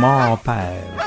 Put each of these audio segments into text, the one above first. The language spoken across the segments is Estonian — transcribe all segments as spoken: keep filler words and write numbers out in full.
maapäev.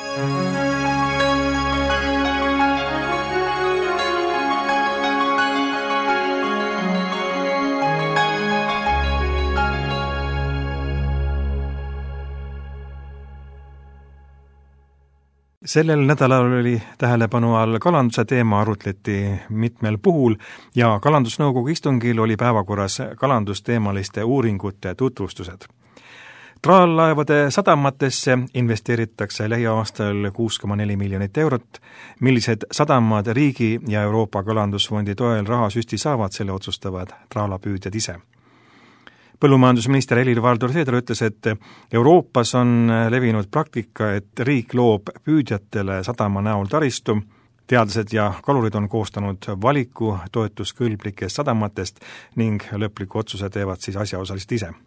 Sellel nädalal oli tähelepanu all kalanduse teema, arutleti mitmel puhul ja kalandusnõukogu istungil oli päevakorras kalandusteemaliste uuringute tutvustused. Traallaevade sadamatesse investeeritakse lähiaastal kuus koma neli miljonit eurot. Millised sadamad riigi ja Euroopa Kalandusfondi toel rahasüsti saavad, selle otsustavad traalapüüdjad ise. Põllumajandusminister Helir-Valdor Seeder ütles, et Euroopas on levinud praktika, et riik loob püüdjatele sadama näol taristu. Teadlased ja kalurid on koostanud valiku toetuskõlblikest sadamatest ning lõpliku otsuse teevad siis asjaosalised ise.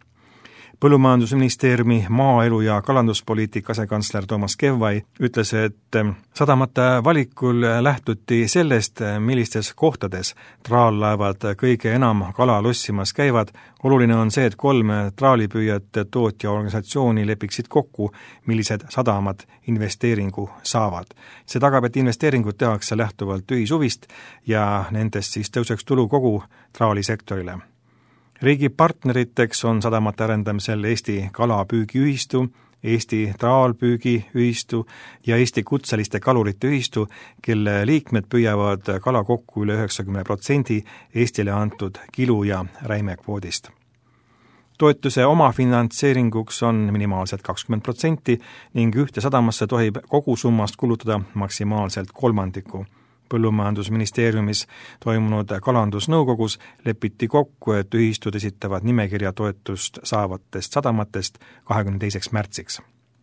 Põllumajandusministeeriumi maaelu ja kalanduspoliitika asekantsler Toomas Kevvai ütles, et sadamate valikul lähtuti sellest, millistes kohtades traallaevad kõige enam kala lossimas käivad. Oluline on see, et kolm traalipüüjate tootja organisatsiooni lepiksid kokku, millised sadamad investeeringu saavad. See tagab, et investeeringud tehakse lähtuvalt ühishuvist ja nendest siis tõuseks tulu kogu traalisektorile. Riigi partneriteks on sadamate arendamisel Eesti kalapüügiühistu, Eesti traalpüügiühistu ja Eesti kutseliste kalurite ühistu, kelle liikmed püüavad kala kokku üle üheksakümne protsendi Eestile antud kilu- ja räimekvoodist. Toetuse omafinantseeringuks on minimaalselt kakskümmend protsenti ning ühte sadamasse tohib kogu summast kulutada maksimaalselt kolmandiku. Põllumajandusministeeriumis toimunud kalandusnõukogus lepiti kokku, et ühistud esitavad nimekirja toetust saavatest sadamatest kahekümne teiseks märtsiks.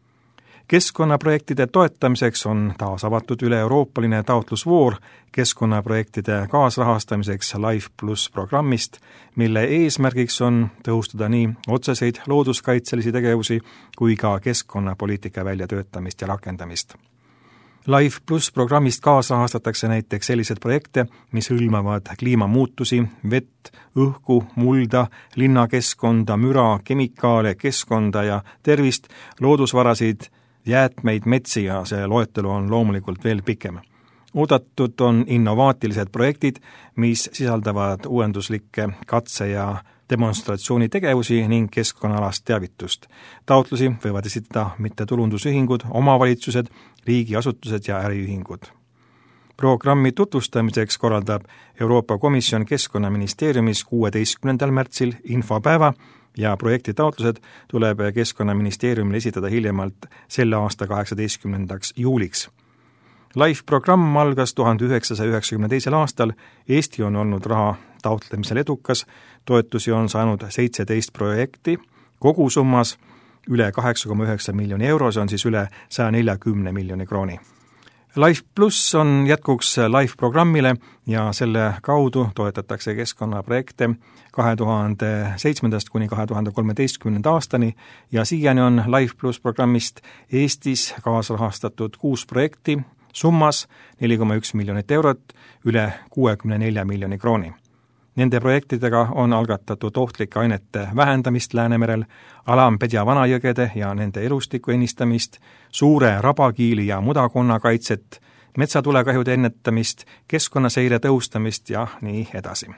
Keskkonnaprojektide toetamiseks on taas avatud üle-euroopaline taotlusvoor keskkonnaprojektide kaasrahastamiseks Life Plus programmist, mille eesmärgiks on tõhustada nii otseseid looduskaitselisi tegevusi kui ka keskkonnapoliitika väljatöötamist ja rakendamist. Life Plus programmist kaasrahastatakse näiteks sellised projekte, mis hõlmavad kliimamuutusi, vett, õhku, mulda, linnakeskkonda, müra, kemikaale, keskkonda ja tervist, loodusvarasid, jäätmeid, metsi ja see loetelu on loomulikult veel pikem. Oodatud on innovaatilised projektid, mis sisaldavad uuenduslikke katse- ja demonstratsioonitegevusi ning keskkonnaalast teavitust. Taotlusi võivad esitada mittetulundusühingud, omavalitsused, riigiasutused ja äriühingud. Programmi tutvustamiseks korraldab Euroopa Komisjon Keskkonnaministeeriumis kuueteistkümnendal märtsil infopäeva ja projekti taotlused tuleb Keskkonnaministeeriumile esitada hiljemalt selle aasta kaheksateistkümnendaks juuliks. Life-programm algas tuhande üheksasaja üheksakümne teisel aastal, Eesti on olnud raha taotlemisel edukas, toetusi on saanud seitseteist projekti, kogu summas üle kaheksa koma üheksa miljoni euro, see on siis üle saja neljakümne miljoni krooni. Life Plus on jätkuks Life-programmile ja selle kaudu toetatakse keskkonnaprojekte kahe tuhande seitsmendast kuni kahe tuhande kolmeteistkümnenda aastani ja siiani on Life Plus programmist Eestis kaasrahastatud kuus projekti, summas neli koma üks miljonit eurot, üle kuuekümne nelja miljoni krooni. Nende projektidega on algatatud ohtlike ainete vähendamist Läänemerel, Alampedja vanajõgede ja nende elustiku ennistamist, suure rabakiili ja mudakonna kaitset, metsatulekahjude ennetamist, keskkonnaseire tõhustamist ja nii edasi.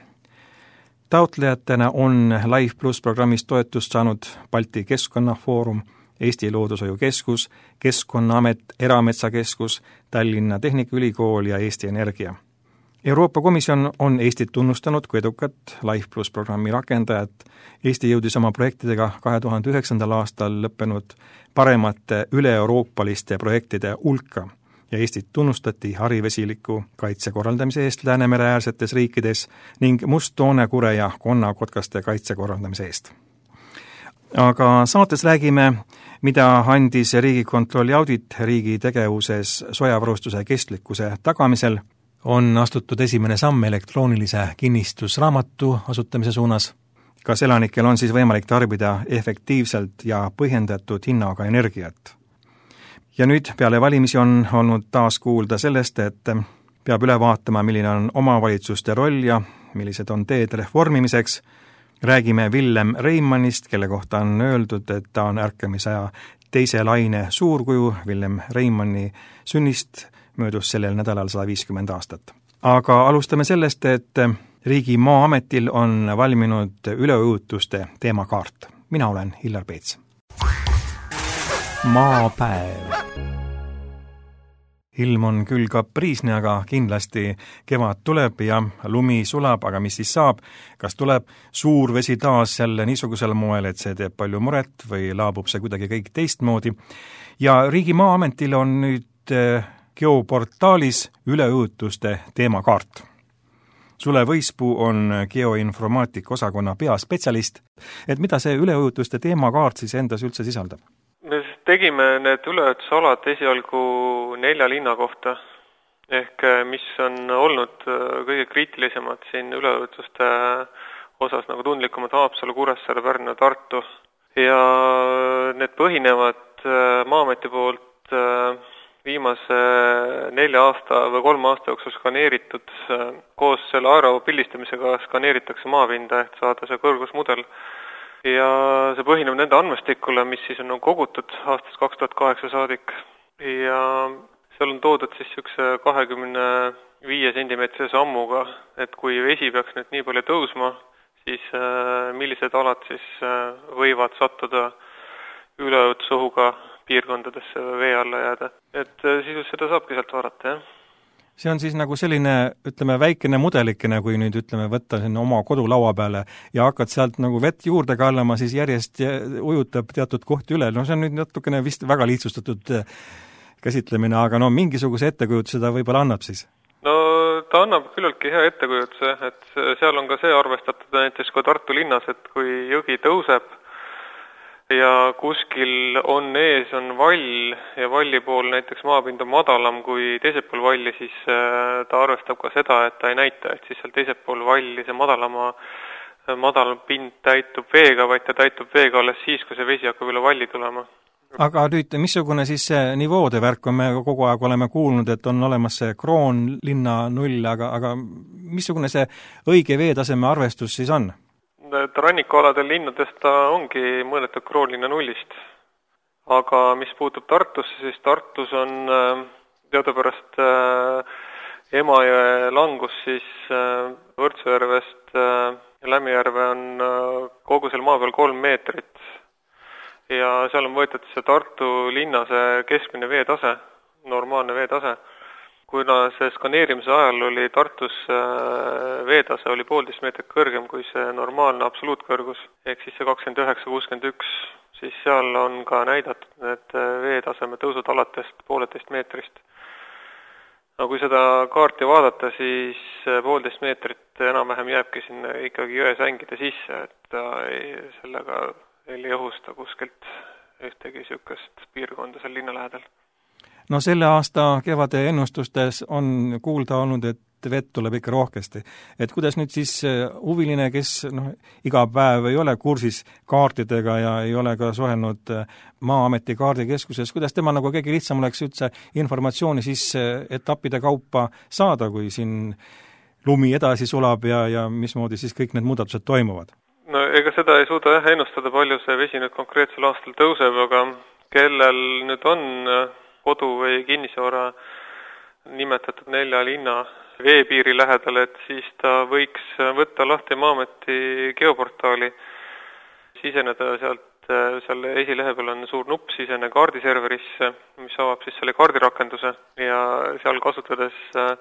Taotlejatena on Life Plus programmist toetust saanud Balti Keskkonnafoorum, Eesti Loodushoiu Keskus, Keskkonnaamet, Erametsakeskus, Tallinna Tehnikaülikool ja Eesti Energia. Euroopa Komisjon on Eestit tunnustanud kui edukat Life Plus programmi rakendajat. Eesti jõudis oma projektidega kahe tuhande üheksandal aastal lõppenud paremate üle-euroopaliste projektide hulka ja Eestit tunnustati harivesiliku kaitse korraldamise eest Läänemere äärsetes riikides ning musttoonekure ja konnakotkaste kaitse korraldamise eest. Aga saates räägime, mida andis Riigikontrolli audit riigi tegevuses sojavarustuse kestlikkuse tagamisel. On astutud esimene samm elektroonilise kinnistusraamatu asutamise suunas. Kas elanikel on siis võimalik tarbida efektiivselt ja põhjendatud hinnaga energiat? Ja nüüd peale valimisi on olnud taas kuulda sellest, et peab üle vaatama, milline on omavalitsuste roll ja millised on teed reformimiseks. Räägime Villem Reimannist, kelle kohta on öeldud, et ta on ärkamisaja teise laine suurkuju Villem Reimanni sünnist möödus sellel nädalal sada viiskümmend aastat. Aga alustame sellest, et Riigi Maa-ametil on valminud üleujutuste teemakaart. Mina olen Hillar Peets. Maapäev. Ilm on küll kapriisne, aga kindlasti kevad tuleb ja lumi sulab, aga mis siis saab? Kas tuleb suur vesi taas jälle niisugusel moel, et see teeb palju muret või laabub see kuidagi kõik teistmoodi? Ja Riigi Maa-ametil on nüüd geoportaalis üleujutuste teemakaart. Sule Võispuu on geoinformaatika osakonna peaspetsialist, et mida see üleujutuste teemakaart siis endas üldse sisaldab? Me tegime need üleujutusalad esialgu nelja linna kohta, ehk mis on olnud kõige kriitilisemad siin üleujutuste osas, nagu tundlikumad Haapsalu, Kuressaare, Pärnu ja Tartu. Ja need põhinevad Maa-ameti poolt viimase nelja aasta või kolme aasta jooksul skaneeritud, koos selle aero pildistamisega skaneeritakse maapinda, ehk saada see kõrgusmudel. Ja see põhineb nende andmestikule, mis siis on kogutud aastast kaks tuhat kaheksa saadik. Ja seal on toodud siis niisuguse kahekümne viie sentimeetrise sammuga, et kui vesi peaks nüüd nii palju tõusma, siis millised alad siis võivad sattuda üleujutusohuga piirkondadesse vee alla jääda. Et siis seda saabki sealt vaadata, jah. See on siis nagu selline, ütleme, väikene mudelikene, kui nüüd, ütleme, võtta sinna oma kodulaua peale ja hakkad sealt nagu vett juurde kallama, siis järjest ujutab teatud kohti üle. No see on nüüd natukene vist väga lihtsustatud käsitlemine, aga no mingisuguse ettekujutuse ta võib-olla annab siis? No ta annab küllalt hea ettekujutuse, et seal on ka see arvestatud näiteks ka Tartu linnas, et kui jõgi tõuseb ja kuskil on ees on vall ja valli pool näiteks maapind on madalam kui teisel pool valli, siis ta arvestab ka seda, et ta ei näita, et siis seal teisel pool valli see madalama, madalam pind täitub veega, vaid ta täitub veega alles siis, kui see vesi hakkab üle valli tulema. Aga nüüd, missugune siis see nivoode värk on, me kogu aeg oleme kuulnud, et on olemas see kroonlinna null, aga, aga missugune see õige veetaseme arvestus siis on? Rannikualadel linnadest ta ongi mõõdetud kroonlinna nullist. Aga mis puutub Tartusse, siis Tartus on teadupärast Emajõe langus siis Võrtsujärvest ja Lämmijärve on kogu seal maa peal kolm meetrit. Ja seal on võetud see Tartu linna see keskmine veetase, normaalne veetase. Kuna see skaneerimise ajal oli Tartus veetase oli poolteist meetrit kõrgem kui see normaalne absoluutkõrgus, ehk siis see kakskümmend üheksa kuuskümmend üks, siis seal on ka näidatud need veetaseme tõusud alatest pooleteist meetrist. No kui seda kaarti vaadata, siis poolteist meetrit enam-vähem jääbki sinna ikkagi jõesängide sisse, et ta ei, sellega ei õhusta kuskilt ühtegi niisugust piirkonda seal linna lähedal. No selle aasta kevade ennustustes on kuulda olnud, et vett tuleb ikka rohkesti. Et kuidas nüüd siis huviline, kes no, iga päev ei ole kursis kaartidega ja ei ole ka suhelnud Maa-ameti kaardikeskuses, kuidas tema nagu kõige lihtsam oleks üldse informatsiooni siis etappide kaupa saada, kui siin lumi edasi sulab ja, ja mismoodi siis kõik need muudatused toimuvad? No ega seda ei suuda jah ennustada, palju see vesi nüüd konkreetsel aastal tõuseb, aga kellel nüüd on kodu või kinnisvara nimetatud nelja linna veepiiri lähedal, et siis ta võiks võtta lahti Maa-ameti geoportaali, siseneda sealt, seal esilehe peal on suur nupp sisene kaardiserverisse, mis avab siis selle kaardirakenduse ja seal kasutades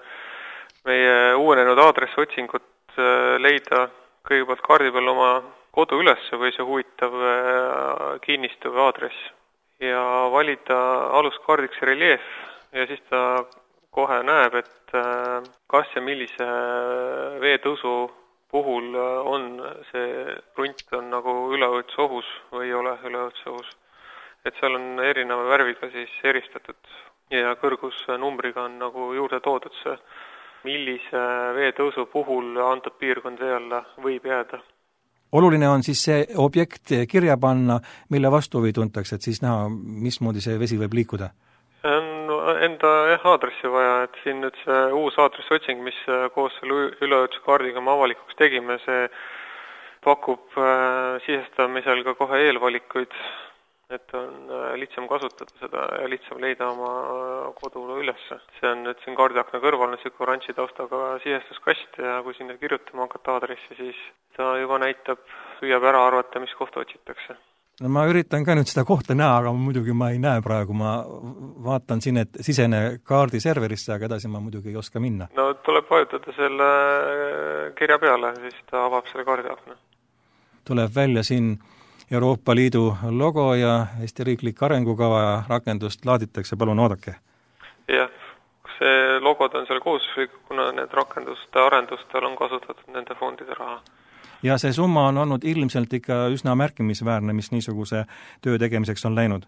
meie uuenenud aadressiotsingut leida kõigepealt kaardi peal oma kodu üles või see huvitav kinnistu või aadress ja valida aluskaardiks reljeef ja siis ta kohe näeb, et kas ja millise veetõusu puhul on see krunt on nagu üleujutusohus või ei ole üleujutusohus. Et seal on erineva värviga siis eristatud ja kõrgusnumbriga on nagu juurde toodud see, millise veetõusu puhul antud piirkond vee alla võib jääda. Oluline on siis see objekt kirja panna, mille vastu või tuntakse, et siis näha, mismoodi see vesi võib liikuda? No, enda jah, aadressi vaja, et siin nüüd see uus aadressiotsing, mis koos selle üleujutuskaardiga me avalikuks tegime, see pakub äh, sisestamisel ka kohe eelvalikuid et on lihtsam kasutada seda ja lihtsam leida oma kodu üles. See on nüüd siin kaardiakna kõrval niisugune oranži taustaga sihestuskast ja kui sinna kirjutama hakata aadressi, siis ta juba näitab, püüab ära arvata, mis kohta otsitakse. No ma üritan ka nüüd seda kohta näha, aga muidugi ma ei näe praegu, ma vaatan siin, et sisene kaardi serverisse, aga edasi ma muidugi ei oska minna. No tuleb vajutada selle kirja peale, siis ta avab selle kaardiakna. Tuleb välja siin Euroopa Liidu logo ja Eesti riiklik arengukava ja rakendust laaditakse, palun oodake. Jah, see logod on seal kohustuslik, kuna need rakenduste arendustel on kasutatud nende fondide raha. Ja see summa on olnud ilmselt ikka üsna märkimisväärne, mis niisuguse töö tegemiseks on läinud.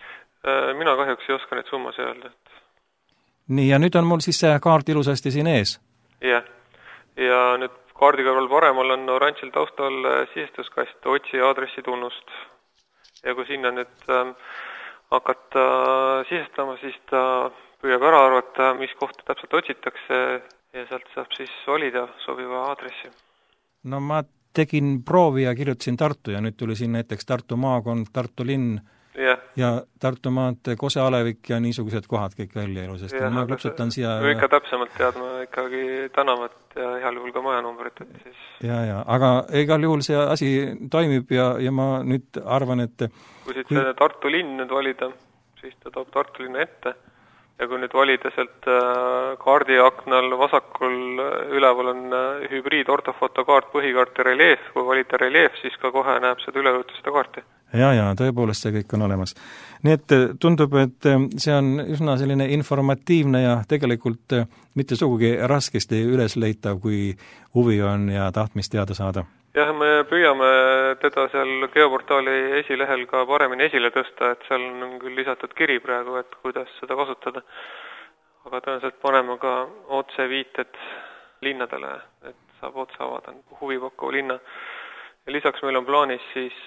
Mina kahjuks ei oska neid summas öelda. Et... Nii, ja nüüd on mul siis see kaart ilusasti siin ees. Jah, ja nüüd kaardi kõrval paremal on oranžil taustal sihestuskast, otsi aadressi tunnust. Ja kui sinna nüüd ähm, hakata sihestama, siis ta püüab ära arvata, mis kohta täpselt otsitakse ja sealt saab siis valida sobiva aadressi. No ma tegin proovi ja kirjutasin Tartu ja nüüd tuli siin näiteks Tartu maakond, Tartu linn yeah. ja Tartu maantee Kose Alevik ja niisugused kohad kõik välja ilusasti. Yeah, ma klõpsutan siia... Või ikka täpsemalt teadma ikkagi tänavat ja heal juhul ka majanumbrit. Et siis... Ja, ja, aga igal juhul see asi toimib ja, ja ma nüüd arvan, et... Kui siit kui... Tartu linn nüüd valida, siis ta toob Tartu linna ette. Ja kui nüüd valida sealt kaardiaknal vasakul üleval on hübriid ortofotokaart, põhikaart ja reljeef. Kui valida reljeef, siis ka kohe näeb seda ülevõetud seda kaarti. Ja, ja, tõepoolest see kõik on olemas. Nii et tundub, et see on üsna selline informatiivne ja tegelikult mitte sugugi raskesti ülesleitav, kui huvi on ja tahtmist teada saada. Jah, me püüame teda seal geoportaali esilehel ka paremini esile tõsta, et seal on küll lisatud kiri praegu, et kuidas seda kasutada. Aga tõenäoliselt paneme ka otse viited linnadele, et saab otse avada huvipakkuva linna. Ja lisaks meil on plaanis siis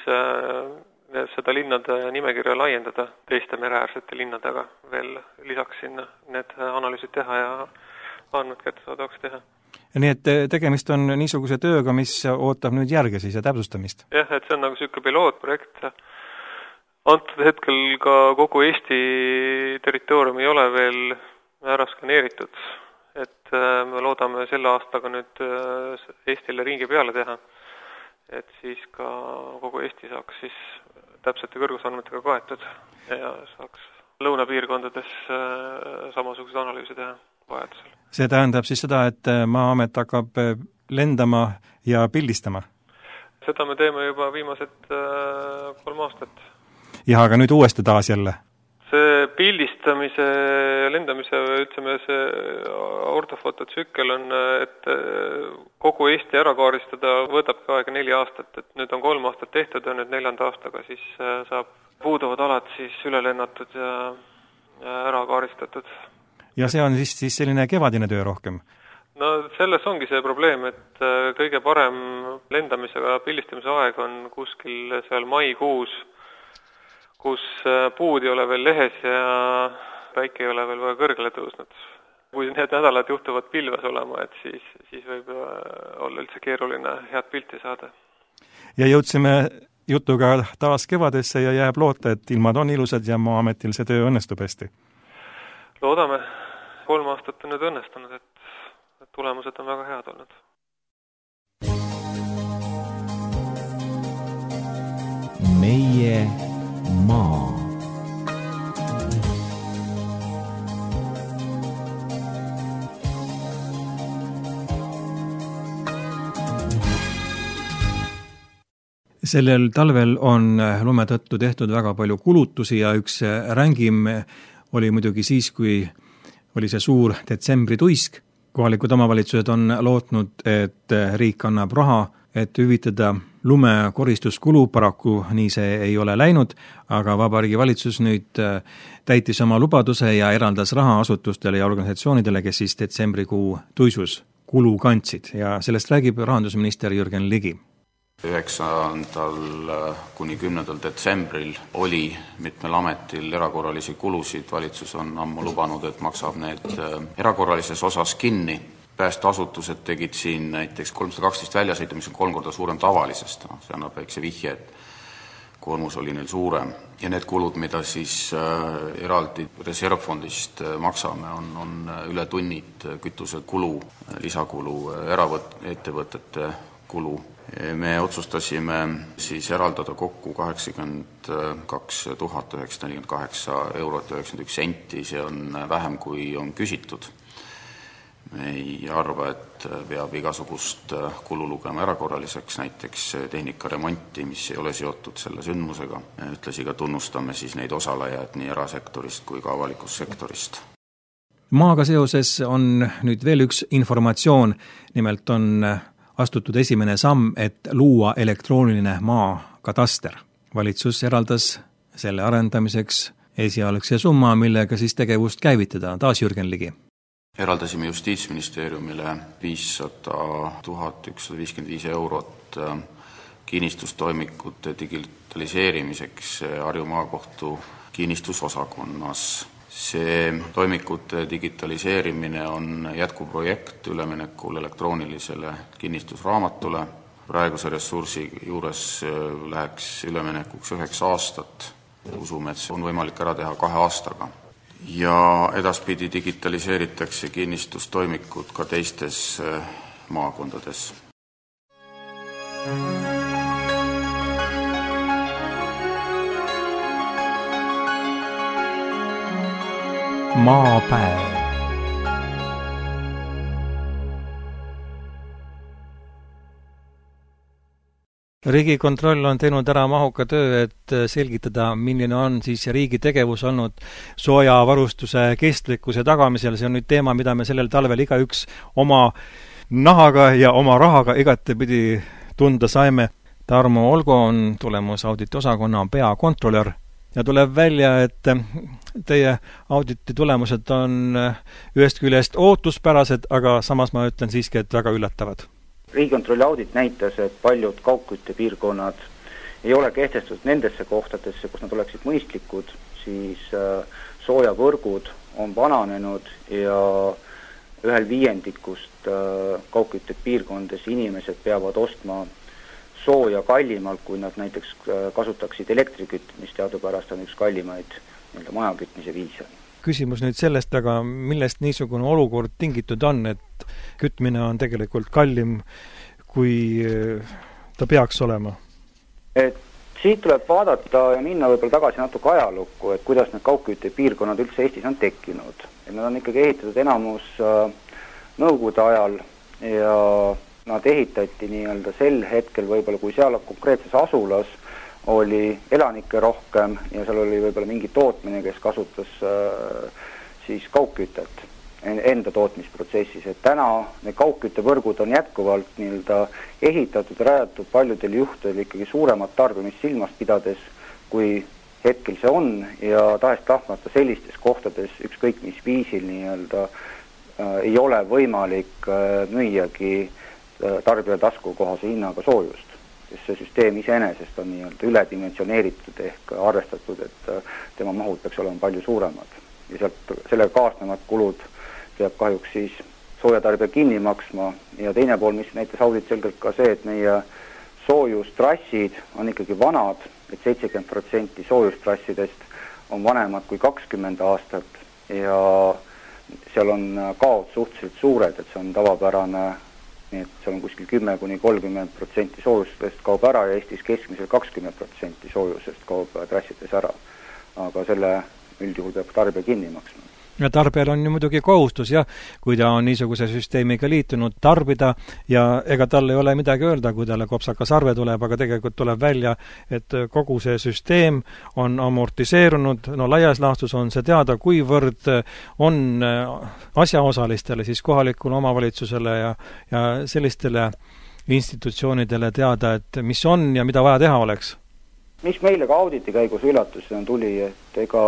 äh, seda linnade nimekirja laiendada teiste mereäärsete linnadega veel lisaks sinna need analüüsid teha ja andmed kättesaadavaks teha. Nii et tegemist on niisuguse tööga, mis ootab nüüd järge siis ja täpsustamist? Jah, et see on nagu selline pilootprojekt. Antud hetkel ka kogu Eesti territoorium ei ole veel ära skaneeritud. Et me loodame selle aastaga nüüd Eestile ringi peale teha. Et siis ka kogu Eesti saaks siis täpsete kõrgusandmetega kaetud ja saaks lõunapiirkondades samasugused analüüsi teha vajadusel. See tähendab siis seda, et Maa-amet hakkab lendama ja pildistama? Seda me teeme juba viimased kolm aastat. Ja aga nüüd uuesti taas jälle? See pildistamise ja lendamise, ütleme, see ortofototsükkel on, et kogu Eesti ära kaaristada võtab ka aega neli aastat, et nüüd on kolm aastat tehtud ja nüüd neljanda aastaga siis saab puuduvad alad siis üle lennatud ja ära kaaristatud. Ja see on siis, siis selline kevadine töö rohkem? No selles ongi see probleem, et kõige parem lendamisega pildistamise aeg on kuskil seal maikuus, kus puud ei ole veel lehes ja päike ei ole veel väga kõrgele tõusnud. Kui need nädalad juhtuvad pilves olema, et siis, siis võib olla üldse keeruline head pilti saada. Ja jõudsime jutuga taas kevadesse ja jääb loota, et ilmad on ilusad ja Maa-ametil see töö õnnestub hästi. Loodame. Kolm aastat on nüüd õnnestunud, et tulemused on väga head olnud. Meie maa. Sellel talvel on lume tõttu tehtud väga palju kulutusi ja üks rängim oli muidugi siis, kui oli see suur detsembri tuisk. Kohalikud omavalitsused on lootnud, et riik annab raha, et hüvitada lume koristuskulu, paraku nii see ei ole läinud, aga Vabariigi Valitsus nüüd täitis oma lubaduse ja eraldas raha asutustele ja organisatsioonidele, kes siis detsembrikuu tuisus kulu kandsid ja sellest räägib rahandusminister Jürgen Ligi. üheksandal kuni kümnendal detsembril oli mitmel ametil erakorralisi kulusid. Valitsus on ammu lubanud, et maksab need erakorralises osas kinni. Päästeasutused tegid siin näiteks kolmsada kaksteist väljasõitu, mis on kolm korda suurem tavalisest. See annab väikse vihje, et koormus oli neil suurem. Ja need kulud, mida siis eraldi reservfondist maksame, on, on ületunnid, kütuse kulu, lisakulu, eraettevõtete kulu. Me otsustasime siis eraldada kokku kaheksakümmend kaks tuhat üheksasada nelikümmend kaheksa eurot üheksakümmend üks senti, see on vähem kui on küsitud. Me ei arva, et peab igasugust kulu lugema erakorraliseks, näiteks tehnikaremonti, mis ei ole seotud selle sündmusega. Ütlesi ka tunnustame siis neid osalejaid nii erasektorist kui ka avalikust sektorist. Maaga seoses on nüüd veel üks informatsioon, nimelt on astutud esimene samm, et luua elektrooniline maakataster. Valitsus eraldas selle arendamiseks esialgse summa, millega siis tegevust käivitada. Taas Jürgen Ligi. Eraldasime Justiitsministeeriumile viissada tuhat ükssada viiskümmend viis eurot kinnistustoimikute digitaliseerimiseks Harju Maakohtu kinnistusosakonnas. See toimikute digitaliseerimine on jätkuprojekt üleminekul elektroonilisele kinnistusraamatule. Praeguse ressursi juures läheks üleminekuks üheksa aastat. Usume, et see on võimalik ära teha kahe aastaga. Ja edaspidi digitaliseeritakse kinnistustoimikud ka teistes maakondades. Maapäev. Riigikontroll on teinud ära mahuka töö, et selgitada, milline on siis riigi tegevus olnud soojavarustuse kestlikkuse tagamisel. See on nüüd teema, mida me sellel talvel igaüks oma nahaga ja oma rahaga igatepidi tunda saime. Tarmo Olgo on tulemusauditi osakonna peakontrolör ja tuleb välja, et teie auditi tulemused on ühest küljest ootuspärased, aga samas ma ütlen siiski, et väga üllatavad. Riigikontrolli audit näitas, et paljud kaugküttepiirkonnad ei ole kehtestatud nendesse kohtadesse, kus nad oleksid mõistlikud, siis soojavõrgud on vananenud ja ühel viiendikust kaugküttepiirkondades inimesed peavad ostma sooja kallimalt, kui nad näiteks kasutaksid elektrikütt, mis teadupärast on üks kallimaid nii-öelda majakütmise viise. Küsimus nüüd sellest, aga millest niisugune olukord tingitud on, et kütmine on tegelikult kallim, kui ta peaks olema? Et siit tuleb vaadata ja minna võib-olla tagasi natuke ajalukku, et kuidas need kaugküttepiirkonnad üldse Eestis on tekkinud. Et nad on ikkagi ehitatud enamus nõukogude ajal ja nad ehitati nii-öelda sel hetkel võib-olla, kui seal konkreetses asulas oli elanikke rohkem ja seal oli võib-olla mingi tootmine, kes kasutas äh, siis kaugkütet enda tootmisprotsessis. Et täna need kaugküttevõrgud on jätkuvalt nii-öelda ehitatud ja rajatud paljudel juhtudel ikkagi suuremat tarbimist silmas pidades, kui hetkel see on ja tahest tahtmata sellistes kohtades ükskõik mis viisil nii-öelda äh, ei ole võimalik äh, müüagi äh, tarbija taskukohase hinnaga soojust. Sest see süsteem iseenesest on nii-öelda üledimensioneeritud ehk arvestatud, et tema mahud peaks olema palju suuremad. Ja sealt sellega kaasnevad kulud peab kahjuks siis soojatarbija kinni maksma. Ja teine pool, mis näitas audit selgelt ka see, et meie soojustrassid on ikkagi vanad, et seitsekümmend protsenti soojustrassidest on vanemad kui kakskümmend aastat ja seal on kaod suhteliselt suured, et see on tavapärane. Nii et seal on kuskil kümme kuni kolmkümmend protsenti soojusest kaob ära ja Eestis keskmisel kakskümmend protsenti soojusest kaob trassides ära. Aga selle üldjuhul peab tarbija kinni maksma. Ja tarbijal on ju muidugi kohustus, jah, kui ta on niisuguse süsteemiga liitunud tarbida ja ega tal ei ole midagi öelda, kui talle kopsakas arve tuleb, aga tegelikult tuleb välja, et kogu see süsteem on amortiseerunud, no laias laastus on see teada, kuivõrd on asjaosalistele, siis kohalikule omavalitsusele ja, ja sellistele institutsioonidele teada, et mis on ja mida vaja teha oleks. Mis meile ka auditi käigus üllatusena tuli, et ega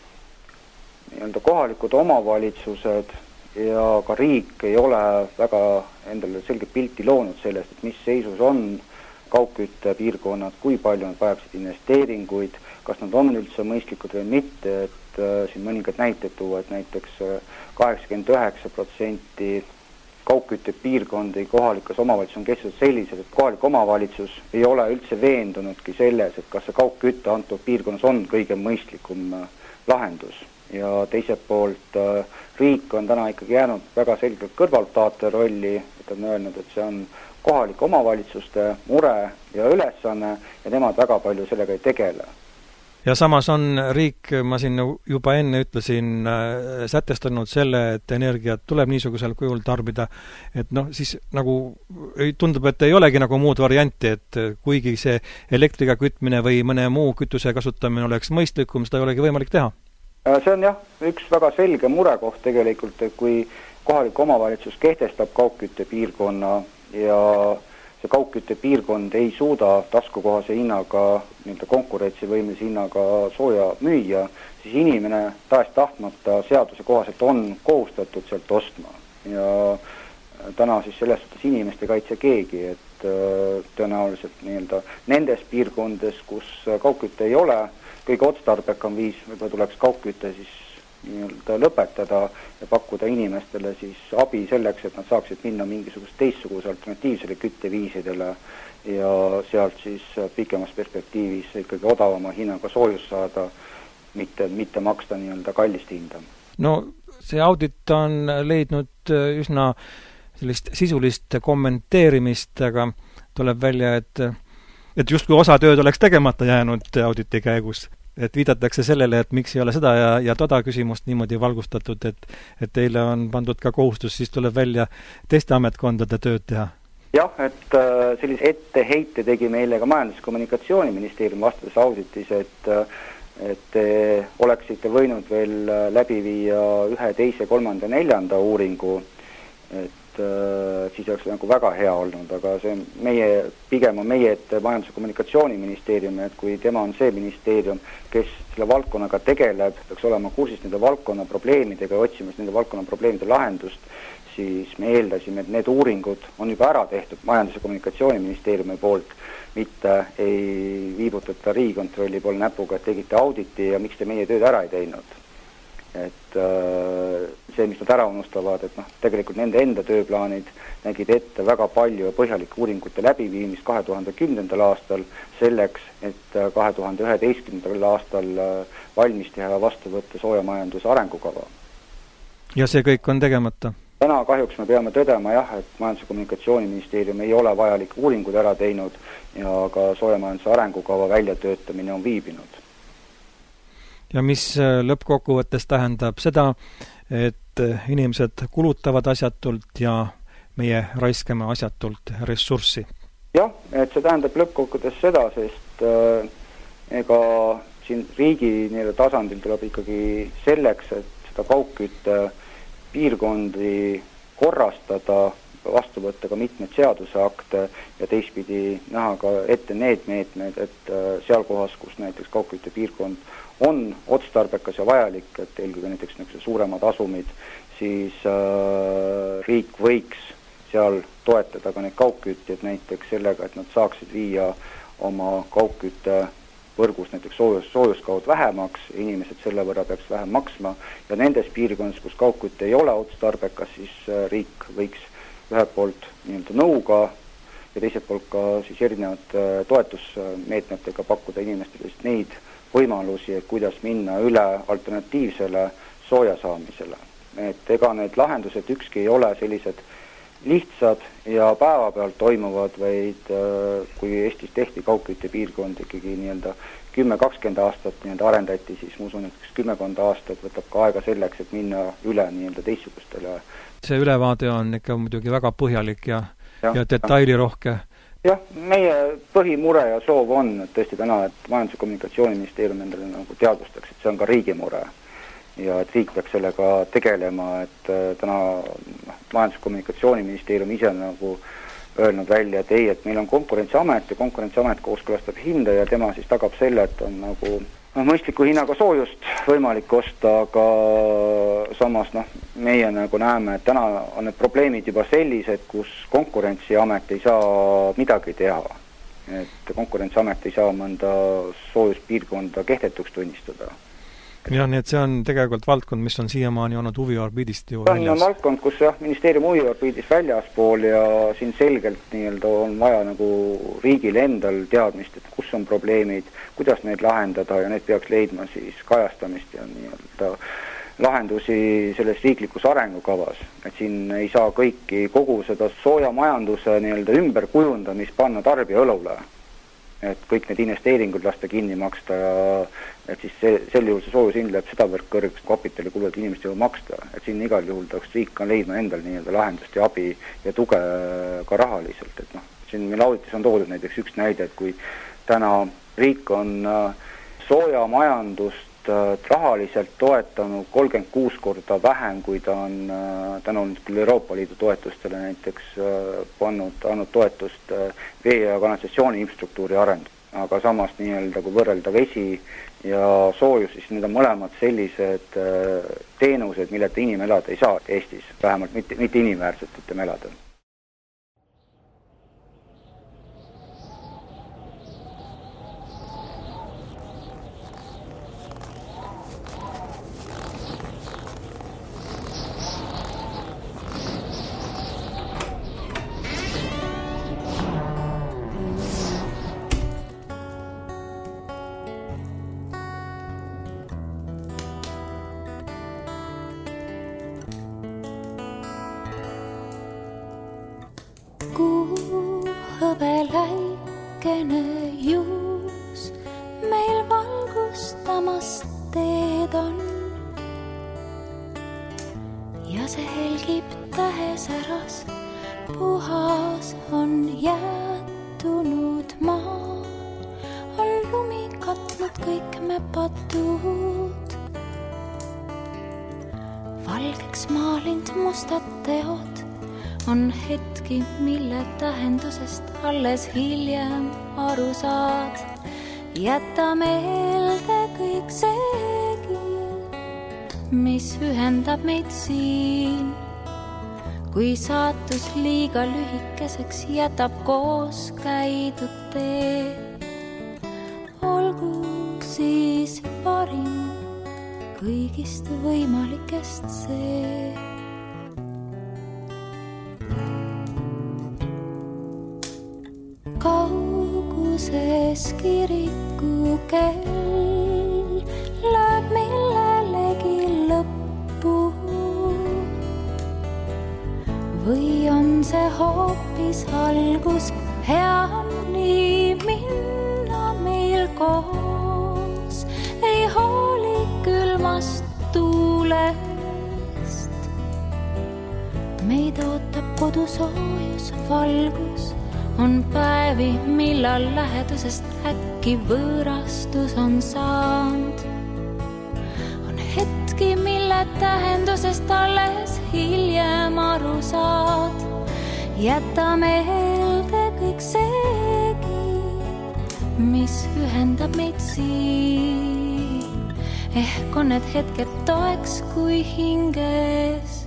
nii-öelda kohalikud omavalitsused ja ka riik ei ole väga endale selge pilti loonud sellest, et mis seisus on kaugküttepiirkonnad, kui palju nad vajaksid investeeringuid, kas nad on üldse mõistlikud või mitte, et äh, siin mõningad näited tuua, et näiteks kaheksakümmend üheksa protsenti kaugküttepiirkondi kohalikus omavalitsus on kehtestatud sellised, et kohalik omavalitsus ei ole üldse veendunudki selles, et kas see kaugkütte antud piirkonnas on kõige mõistlikum lahendus. Ja teiselt poolt riik on täna ikkagi jäänud väga selgelt kõrvaltaate rolli, et on öelnud, et see on kohalike omavalitsuste mure ja ülesanne ja nemad väga palju sellega ei tegele. Ja samas on riik, ma siin juba enne ütlesin, sätestanud selle, et energiat tuleb niisugusel kujul tarbida, et noh, siis nagu tundub, et ei olegi nagu muud varianti, et kuigi see elektriga kütmine või mõne muu kütuse kasutamine oleks mõistlikum, seda ei olegi võimalik teha. See on jah, üks väga selge murekoht tegelikult, et kui kohalik omavalitsus kehtestab kaugküttepiirkonna ja see kaugküttepiirkond ei suuda taskukohase hinnaga, nii-öelda konkurentsivõimelise hinnaga sooja müüa, siis inimene tahes tahtmata seaduse kohaselt on kohustatud sealt ostma. Ja täna siis selles suhtes inimeste kaitse keegi, et tõenäoliselt nii-öelda nendes piirkondades, kus kaugkütte ei ole, kõige otstarbekam viis võib-olla tuleks kaugkütte siis nii-öelda lõpetada ja pakkuda inimestele siis abi selleks, et nad saaksid minna mingisugust teistsuguse alternatiivsele kütteviisidele ja sealt siis pikemas perspektiivis ikkagi odavama hinnaga soojus saada, mitte, mitte maksta nii-öelda kallist hinda. No see audit on leidnud üsna sellist sisulist kommenteerimist, aga tuleb välja, et, et justkui osa tööd oleks tegemata jäänud auditi käigus. Et viidatakse sellele, et miks ei ole seda ja, ja toda küsimust niimoodi valgustatud, et, et teile on pandud ka kohustus, siis tuleb välja teiste ametkondade tööd teha. Jah, et sellise etteheite tegi meile ka Majandus- ja Kommunikatsiooniministeerium vastades auditis, et, et te oleksite võinud veel läbi viia ühe, teise, kolmanda, neljanda uuringu, et siis oleks nagu väga hea olnud, aga see meie, pigem on meie ette Majandus- ja Kommunikatsiooniministeerium, et kui tema on see ministeerium, kes selle valdkonnaga tegeleb, peaks olema kursis nende valdkonna probleemidega ja otsimas nende valdkonna probleemide lahendust, siis me eeldasime, et need uuringud on juba ära tehtud Majandus- ja Kommunikatsiooniministeeriumi poolt, mitte ei viibutata Riigikontrolli pool näpuga, et tegite auditi ja miks te meie tööd ära ei teinud. Et see, mis nad ära unustavad, et noh, tegelikult nende enda tööplaanid nägid ette väga palju ja põhjalike uuringute läbiviimist kahe tuhande kümnendal aastal selleks, et kahe tuhande üheteistkümnendal aastal valmis teha vastu võtta soojamajanduse arengukava. Ja see kõik on tegemata? Täna kahjuks me peame tõdema jah, et Majandus- ja Kommunikatsiooniministeerium ei ole vajalik uuringud ära teinud ja ka soojamajanduse arengukava väljatöötamine on viibinud. Ja mis lõppkokkuvõttes tähendab seda, et inimesed kulutavad asjatult ja meie raiskame asjatult ressurssi? Jah, et see tähendab lõppkokkuvõttes seda, sest äh, ega siin riigi nii-öelda tasandil tuleb ikkagi selleks, et seda kaugkütte piirkondi korrastada, vastu võtta ka mitmeid seaduseakte ja teistpidi näha ka ette need meetmed, et äh, seal kohas, kus näiteks kaugkütte piirkond on otstarbekas ja vajalik, et eelkõige näiteks niisugused suuremad asumid, siis äh, riik võiks seal toetada ka neid kaugkütteid näiteks sellega, et nad saaksid viia oma kaugkütte võrgus näiteks soojus, soojuskaud vähemaks, inimesed selle võrra peaks vähem maksma ja nendes piirkondades, kus kaugkütte ei ole otstarbekas, siis äh, riik võiks ühelt poolt nii-öelda nõuga ja teiselt poolt ka siis erinevad äh, toetusmeetmetega pakkuda inimestele just neid võimalusi, et kuidas minna üle alternatiivsele sooja saamisele. Et ega need lahendused ükski ei ole sellised lihtsad ja päevapealt toimuvad, vaid äh, kui Eestis tehti kaugkütte piirkond ikkagi nii-öelda kümme kakskümmend aastat nii-öelda arendati, siis ma usun, et kümmekonda aastat võtab ka aega selleks, et minna üle nii-öelda teistsugustele. See ülevaade on ikka muidugi väga põhjalik ja, ja, ja detailirohke. Jah, meie põhimure ja soov on et tõesti täna, et Majandus- ja Kommunikatsiooniministeerium endale nagu teadvustaks, et see on ka riigi mure ja et riik peaks sellega tegelema, et täna Majandus- ja Kommunikatsiooniministeerium ise nagu öelnud välja, et ei, et meil on Konkurentsiamet ja Konkurentsiamet kooskõlastab hinda ja tema siis tagab selle, et on nagu no, mõistliku hinnaga soojust võimalik osta, aga samas noh, meie nagu näeme, et täna on need probleemid juba sellised, kus Konkurentsiamet ei saa midagi teha. Et Konkurentsiamet ei saa mõnda soojuspiirkonda kehtetuks tunnistada. jah, nii et see on tegelikult valdkond, mis on siiamaani olnud huviorbiidist ju väljas. See on valdkond, kus jah, ministeerium huviorbiidis väljaspool ja siin selgelt nii-öelda on vaja nagu riigil endal teadmist, et kus on probleemid, kuidas neid lahendada ja need peaks leidma siis kajastamist ja nii-öelda lahendusi selles riiklikus arengukavas, et siin ei saa kõiki kogu seda soojamajanduse nii-öelda ümberkujundamist panna tarbija õlule, et kõik need investeeringud lasta kinni maksta ja et siis see, sel juhul see soojushind läheb sedavõrd kõrgeks kapitalikulud inimeste juhul maksta, et siin igal juhul tahaks riik on leidma endal nii-öelda lahendust ja abi ja tuge ka rahaliselt, et noh, siin meil auditis on toodud näiteks üks näide, et kui täna riik on soojamajandust rahaliselt toetanud kolmkümmend kuus korda vähem, kui ta on täna on küll Euroopa Liidu toetustele näiteks pannud, andnud toetust vee- ja kanalisatsiooni infrastruktuuri arend. Aga samas nii-öelda kui võrrelda vesi ja soojus, siis need on mõlemad sellised teenused, milleta inim elada ei saa Eestis, vähemalt mitte, mitte inimväärselt ütleme elada. Kuu hõbeläikene juus meil valgustamas teed on ja see helgib tähesäras, puhas on jätunud maa, on lumi katnud kõik me patud, valgeks maalind mustad teod. On hetki, mille tähendusest alles hiljem aru saad. Jäta meelde kõik seegi, mis ühendab meid siin. Kui saatus liiga lühikeseks jätab koos käidud tee, olgu siis parim kõigist võimalikest see. Kauguses kiriku kell lööb millelegi lõppu või on see hoopis algus, hea on nii minna meil koos, ei hooli külmast tuulest. Meid ootab kodusoojus, valgus. On päevi, millal lähedusest äkki võõrastus on saanud. On hetki, mille tähendusest alles hiljem aru saad. Jäta meelde kõik seegi, mis ühendab meid siin. Ehk on need hetked toeks kui hinges.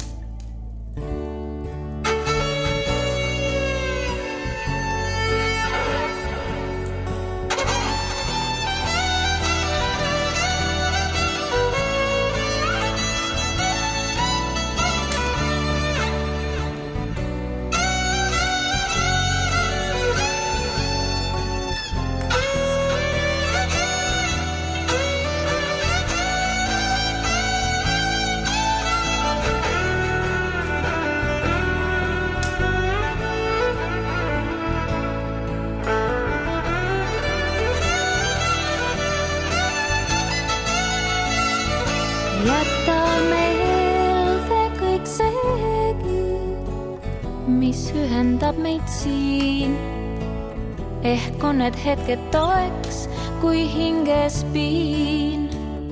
Jäta meelde kõik seegi, mis ühendab meid siin. Ehk on need hetked toeks kui hinges piin.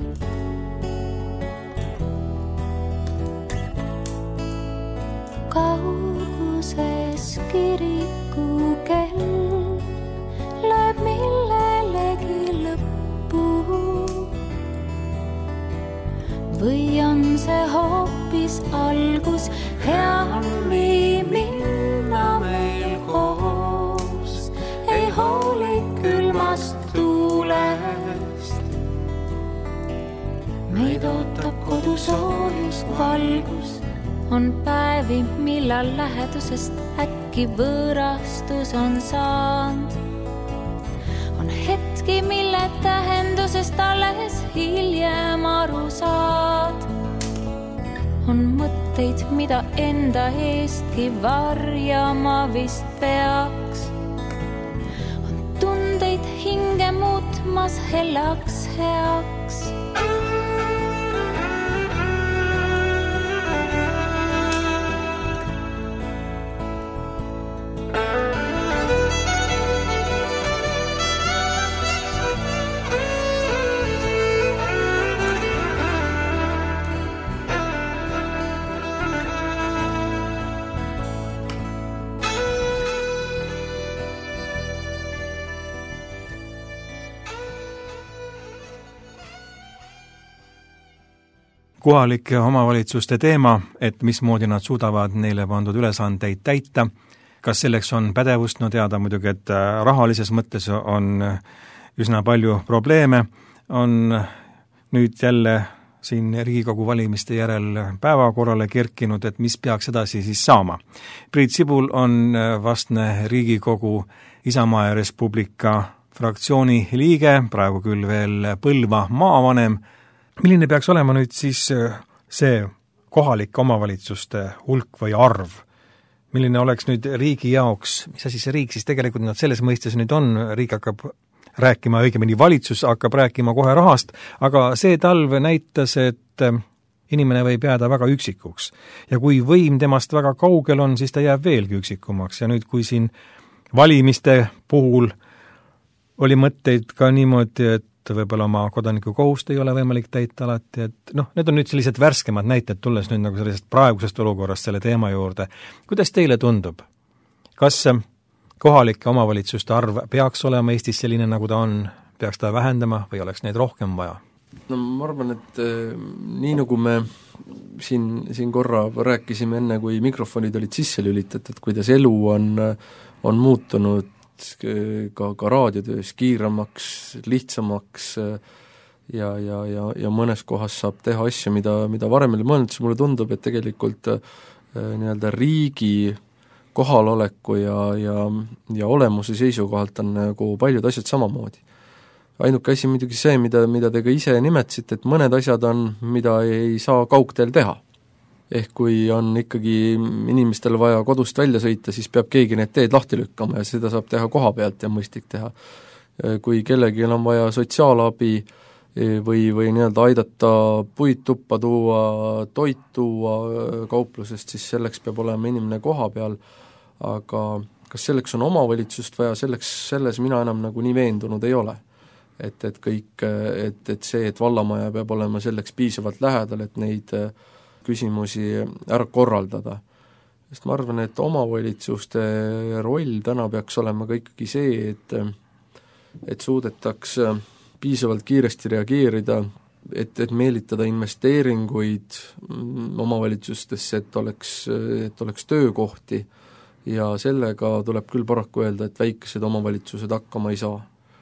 Kauguses kiriku kell lööb millelegi lõppu või on see hoopis algus, hea on nii minna meil koos, ei hooli külmast tuulest. valgus. On päevi, millal lähedusest äkki võõrastus on saanud. On hetki, mille tähendusest alles hiljem aru saad. On mõtteid, mida enda eestki varjama vist peaks. On tundeid hinge muutmas hellaks heaks. Kohalike omavalitsuste teema, et mismoodi nad suudavad neile pandud ülesandeid täita, kas selleks on pädevust, no teada muidugi, et rahalises mõttes on üsna palju probleeme, on nüüd jälle siin Riigikogu valimiste järel päevakorrale kerkinud, et mis peaks edasi siis saama. Priit Sibul on vastne Riigikogu Isamaa ja Res Publica fraktsiooni liige, praegu küll veel Põlva maavanem. Milline peaks olema nüüd siis see kohalike omavalitsuste hulk või arv? Milline oleks nüüd riigi jaoks, mis asi see riik siis tegelikult nad selles mõistes nüüd on, riik hakkab rääkima, õigemini valitsus hakkab rääkima kohe rahast, aga see talv näitas, et inimene võib jääda väga üksikuks. Ja kui võim temast väga kaugel on, siis ta jääb veelgi üksikumaks. Ja nüüd, kui siin valimiste puhul oli mõtteid ka niimoodi, et võib-olla oma kodaniku kohust ei ole võimalik täita alati, et noh, need on nüüd sellised värskemad näited, tulles nüüd nagu sellisest praegusest olukorrast selle teema juurde. Kuidas teile tundub? Kas kohalike omavalitsuste arv peaks olema Eestis selline, nagu ta on, peaks ta vähendama või oleks neid rohkem vaja? No ma arvan, et eh, nii nagu me siin, siin korra rääkisime enne, kui mikrofonid olid sisse lülitatud, kuidas elu on, on muutunud ka, ka raadiotöös kiiremaks, lihtsamaks ja, ja, ja, ja mõnes kohas saab teha asju, mida, mida varem oli mõelnud, siis mulle tundub, et tegelikult äh, nii-öelda riigi kohaloleku ja, ja, ja olemuse seisukohalt on nagu paljud asjad samamoodi. Ainuke asi muidugi see, mida, mida te ka ise nimetasite, et mõned asjad on, mida ei saa kaugteel teha. Ehk kui on ikkagi inimestel vaja kodust välja sõita, siis peab keegi need teed lahti lükkama ja seda saab teha koha pealt ja mõistlik teha. Kui kellelgi on vaja sotsiaalabi või, või nii-öelda aidata puittuppa tuua, toit tuua kauplusest, siis selleks peab olema inimene koha peal, aga kas selleks on omavalitsust vaja, selleks, selles mina enam nagu nii veendunud ei ole. Et, et kõik, et, et see, et vallamaja peab olema selleks piisavalt lähedal, et neid küsimusi ära korraldada. Sest ma arvan, et omavalitsuste roll täna peaks olema ka ikkagi see, et, et suudetaks piisavalt kiiresti reageerida, et, et meelitada investeeringuid omavalitsustesse, et oleks, et oleks töökohti ja sellega tuleb küll paraku öelda, et väikesed omavalitsused hakkama ei saa.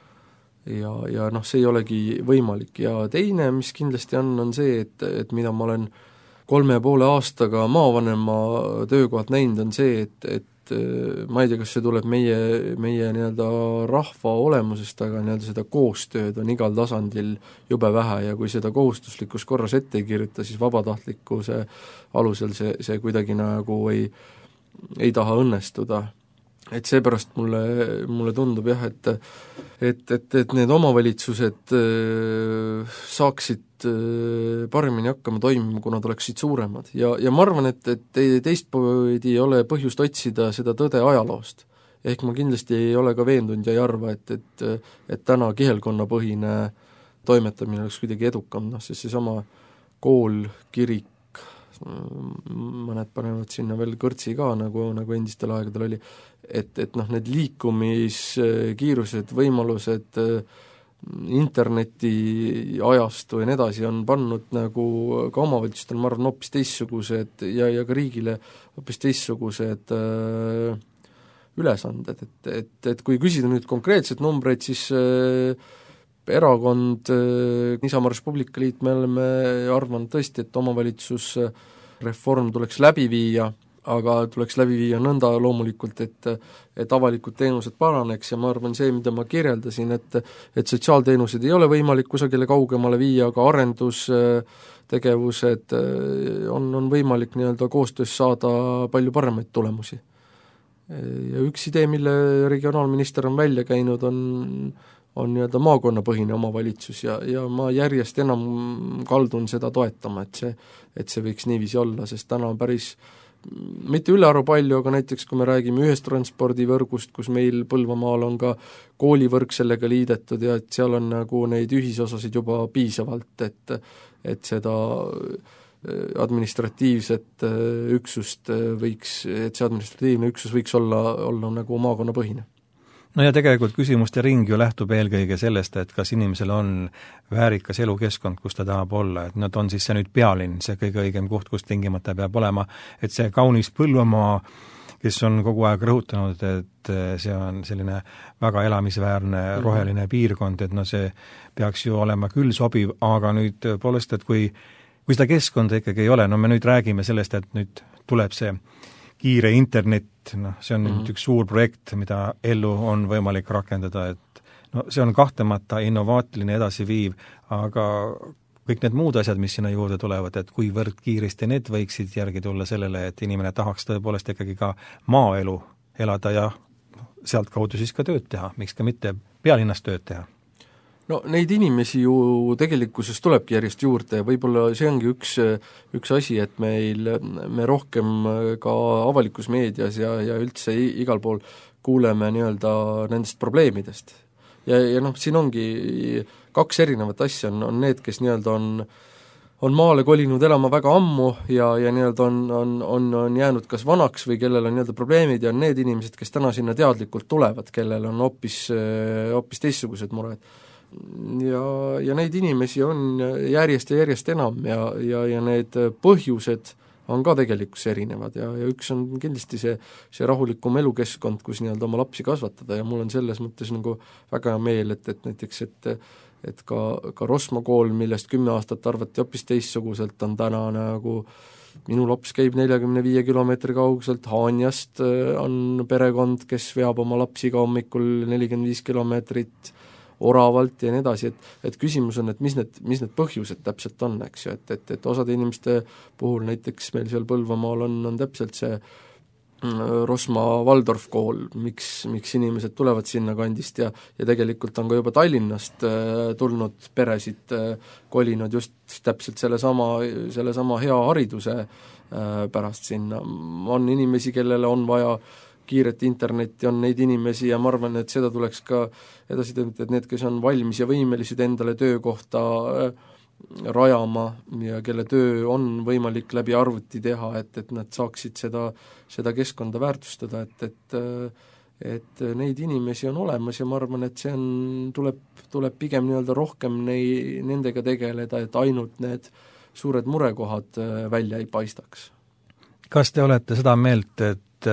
Ja, ja noh, see ei olegi võimalik. Ja teine, mis kindlasti on, on see, et, et mida ma olen kolme ja poole aastaga maavanema töökohad näinud, on see, et, et ma ei tea, kas see tuleb meie, meie nii-öelda rahva olemusest, aga nii-öelda seda koostööd on igal tasandil jube vähe ja kui seda kohustuslikus korras ette ei kirjuta, siis vabatahtlikkuse alusel see, see kuidagi nagu ei, ei taha õnnestuda. Et seepärast mulle, mulle tundub jah, et, et, et, et need omavalitsused saaksid paremini hakkama toimima, kui nad oleksid suuremad. Ja, ja ma arvan, et, et teistpidi ei ole põhjust otsida seda tõde ajaloost. Ehk ma kindlasti ei ole ka veendunud ja ei arva, et, et, et täna kihelkonnapõhine toimetamine oleks kuidagi edukam, noh, sest seesama kool, kirik, mõned panevad sinna veel kõrtsi ka, nagu, nagu endistel aegadel oli, et, et noh, need liikumiskiirused, võimalused, interneti ajastu ja nii edasi on pannud nagu ka omavalitsustel, ma arvan, hoopis teistsugused ja, ja ka riigile hoopis teistsugused äh, ülesanded, et, et, et kui küsida nüüd konkreetset numbreid, siis äh, erakond, Isamaa Res Publica Liit, me oleme arvanud tõesti, et omavalitsusreform tuleks läbi viia, aga tuleks läbi viia nõnda loomulikult, et et avalikud teenused paraneks ja ma arvan see, mida ma kirjeldasin, et et sotsiaalteenused ei ole võimalik kusagile kaugemale viia, aga arendustegevused on, on võimalik nii-öelda koostöös saada palju paremaid tulemusi. Ja üks idee, mille regionaalminister on välja käinud, on on nii-öelda maakonnapõhine omavalitsus ja, ja ma järjest enam kaldun seda toetama, et see, et see võiks niiviisi olla, sest täna on päris mitte ülearu palju, aga näiteks kui me räägime ühest transpordivõrgust, kus meil Põlvamaal on ka koolivõrk sellega liidetud ja et seal on nagu neid ühisosasid juba piisavalt, et et seda administratiivset üksust võiks, et see administratiivne üksus võiks olla, olla nagu maakonnapõhine. No ja tegelikult küsimuste ring ju lähtub eelkõige sellest, et kas inimesel on väärikas elukeskkond, kus ta tahab olla, et nad on siis see nüüd pealinn, see kõige õigem koht, kus tingimata peab olema, et see kaunis Põlvamaa, kes on kogu aeg rõhutanud, et see on selline väga elamisväärne roheline piirkond, et no see peaks ju olema küll sobiv, aga nüüd poolest, et kui, kui seda keskkonda ikkagi ei ole, no me nüüd räägime sellest, et nüüd tuleb see kiire internet, noh, see on mm-hmm. nüüd üks suur projekt, mida ellu on võimalik rakendada, et no see on kahtlemata innovaatiline edasiviiv, aga kõik need muud asjad, mis sinna juurde tulevad, et kuivõrd kiiresti need võiksid järgi tulla sellele, et inimene tahaks tõepoolest ikkagi ka maaelu elada ja sealt kaudu siis ka tööd teha, miks ka mitte pealinnas tööd teha? No neid inimesi ju tegelikkuses tulebki järjest juurde ja võib-olla see ongi üks, üks asi, et meil, me rohkem ka avalikus meedias ja, ja üldse igal pool kuuleme nii-öelda nendest probleemidest. Ja, ja noh, siin ongi kaks erinevat asja, on, on need, kes nii-öelda on on maale kolinud elama väga ammu ja, ja nii-öelda on, on, on, on jäänud kas vanaks või kellel on nii-öelda probleemid ja on need inimesed, kes täna sinna teadlikult tulevad, kellel on hoopis, hoopis teistsugused mured. Ja, ja neid inimesi on järjest ja järjest enam ja, ja, ja need põhjused on ka tegelikult erinevad ja, ja üks on kindlasti see, see rahulikum elukeskkond, kus nii-öelda oma lapsi kasvatada ja mul on selles mõttes nagu väga hea meel, et, et näiteks, et et ka, ka Rosma kool, millest kümme aastat arvati hoopis teistsuguselt, on täna nagu minu laps käib neljakümne viie kilomeetri kauguselt, Haanjast on perekond, kes veab oma lapsi ka hommikul nelikümmend viis kilomeetrit oravalt ja nii edasi, et, et küsimus on, et mis need, mis need põhjused täpselt on, eks ju, et, et, et osade inimeste puhul näiteks meil seal Põlvamaal on, on täpselt see Rosma Waldorf kool, miks, miks inimesed tulevad sinna kandist ja, ja tegelikult on ka juba Tallinnast äh, tulnud peresid äh, kolinud just täpselt selle sama, selle sama hea hariduse äh, pärast sinna. On inimesi, kellele on vaja kiiret internetti, on neid inimesi ja ma arvan, et seda tuleks ka edasi tõmmata, et need, kes on valmis ja võimelised endale töökohta äh, rajama ja kelle töö on võimalik läbi arvuti teha, et, et nad saaksid seda, seda keskkonda väärtustada, et, et et neid inimesi on olemas ja ma arvan, et see on, tuleb, tuleb pigem nii-öelda rohkem nei, nendega tegeleda, et ainult need suured murekohad välja ei paistaks. Kas te olete seda meelt, et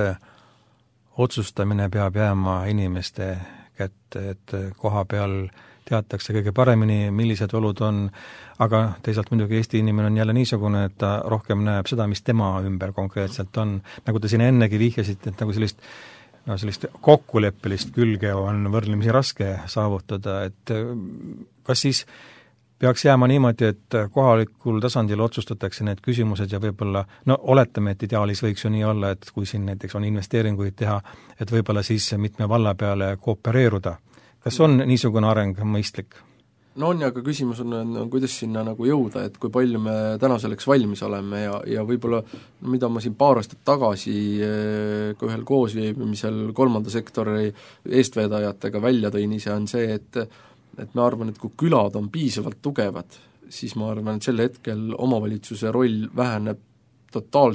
otsustamine peab jääma inimeste kätte, et koha peal teatakse kõige paremini, millised olud on, aga teisalt muidugi Eesti inimene on jälle niisugune, et ta rohkem näeb seda, mis tema ümber konkreetselt on. Nagu te siin ennegi vihjasite, et nagu sellist, no sellist kokkuleppelist külge on võrdlemisi raske saavutada, et kas siis peaks jääma niimoodi, et kohalikul tasandil otsustatakse need küsimused ja võib-olla, no oletame, et ideaalis võiks ju nii olla, et kui siin näiteks on investeeringuid teha, et võib-olla siis mitme valla peale koopereeruda. Kas on niisugune areng mõistlik? No on, aga küsimus on, on, kuidas sinna nagu jõuda, et kui palju me täna selleks valmis oleme ja, ja võib-olla, mida ma siin paar aastat tagasi ka ühel koosviibimisel kolmanda sektori eestvedajatega välja tõin ise, on see, et et ma arvan, et kui külad on piisavalt tugevad, siis ma arvan, et sel hetkel omavalitsuse roll väheneb totaalselt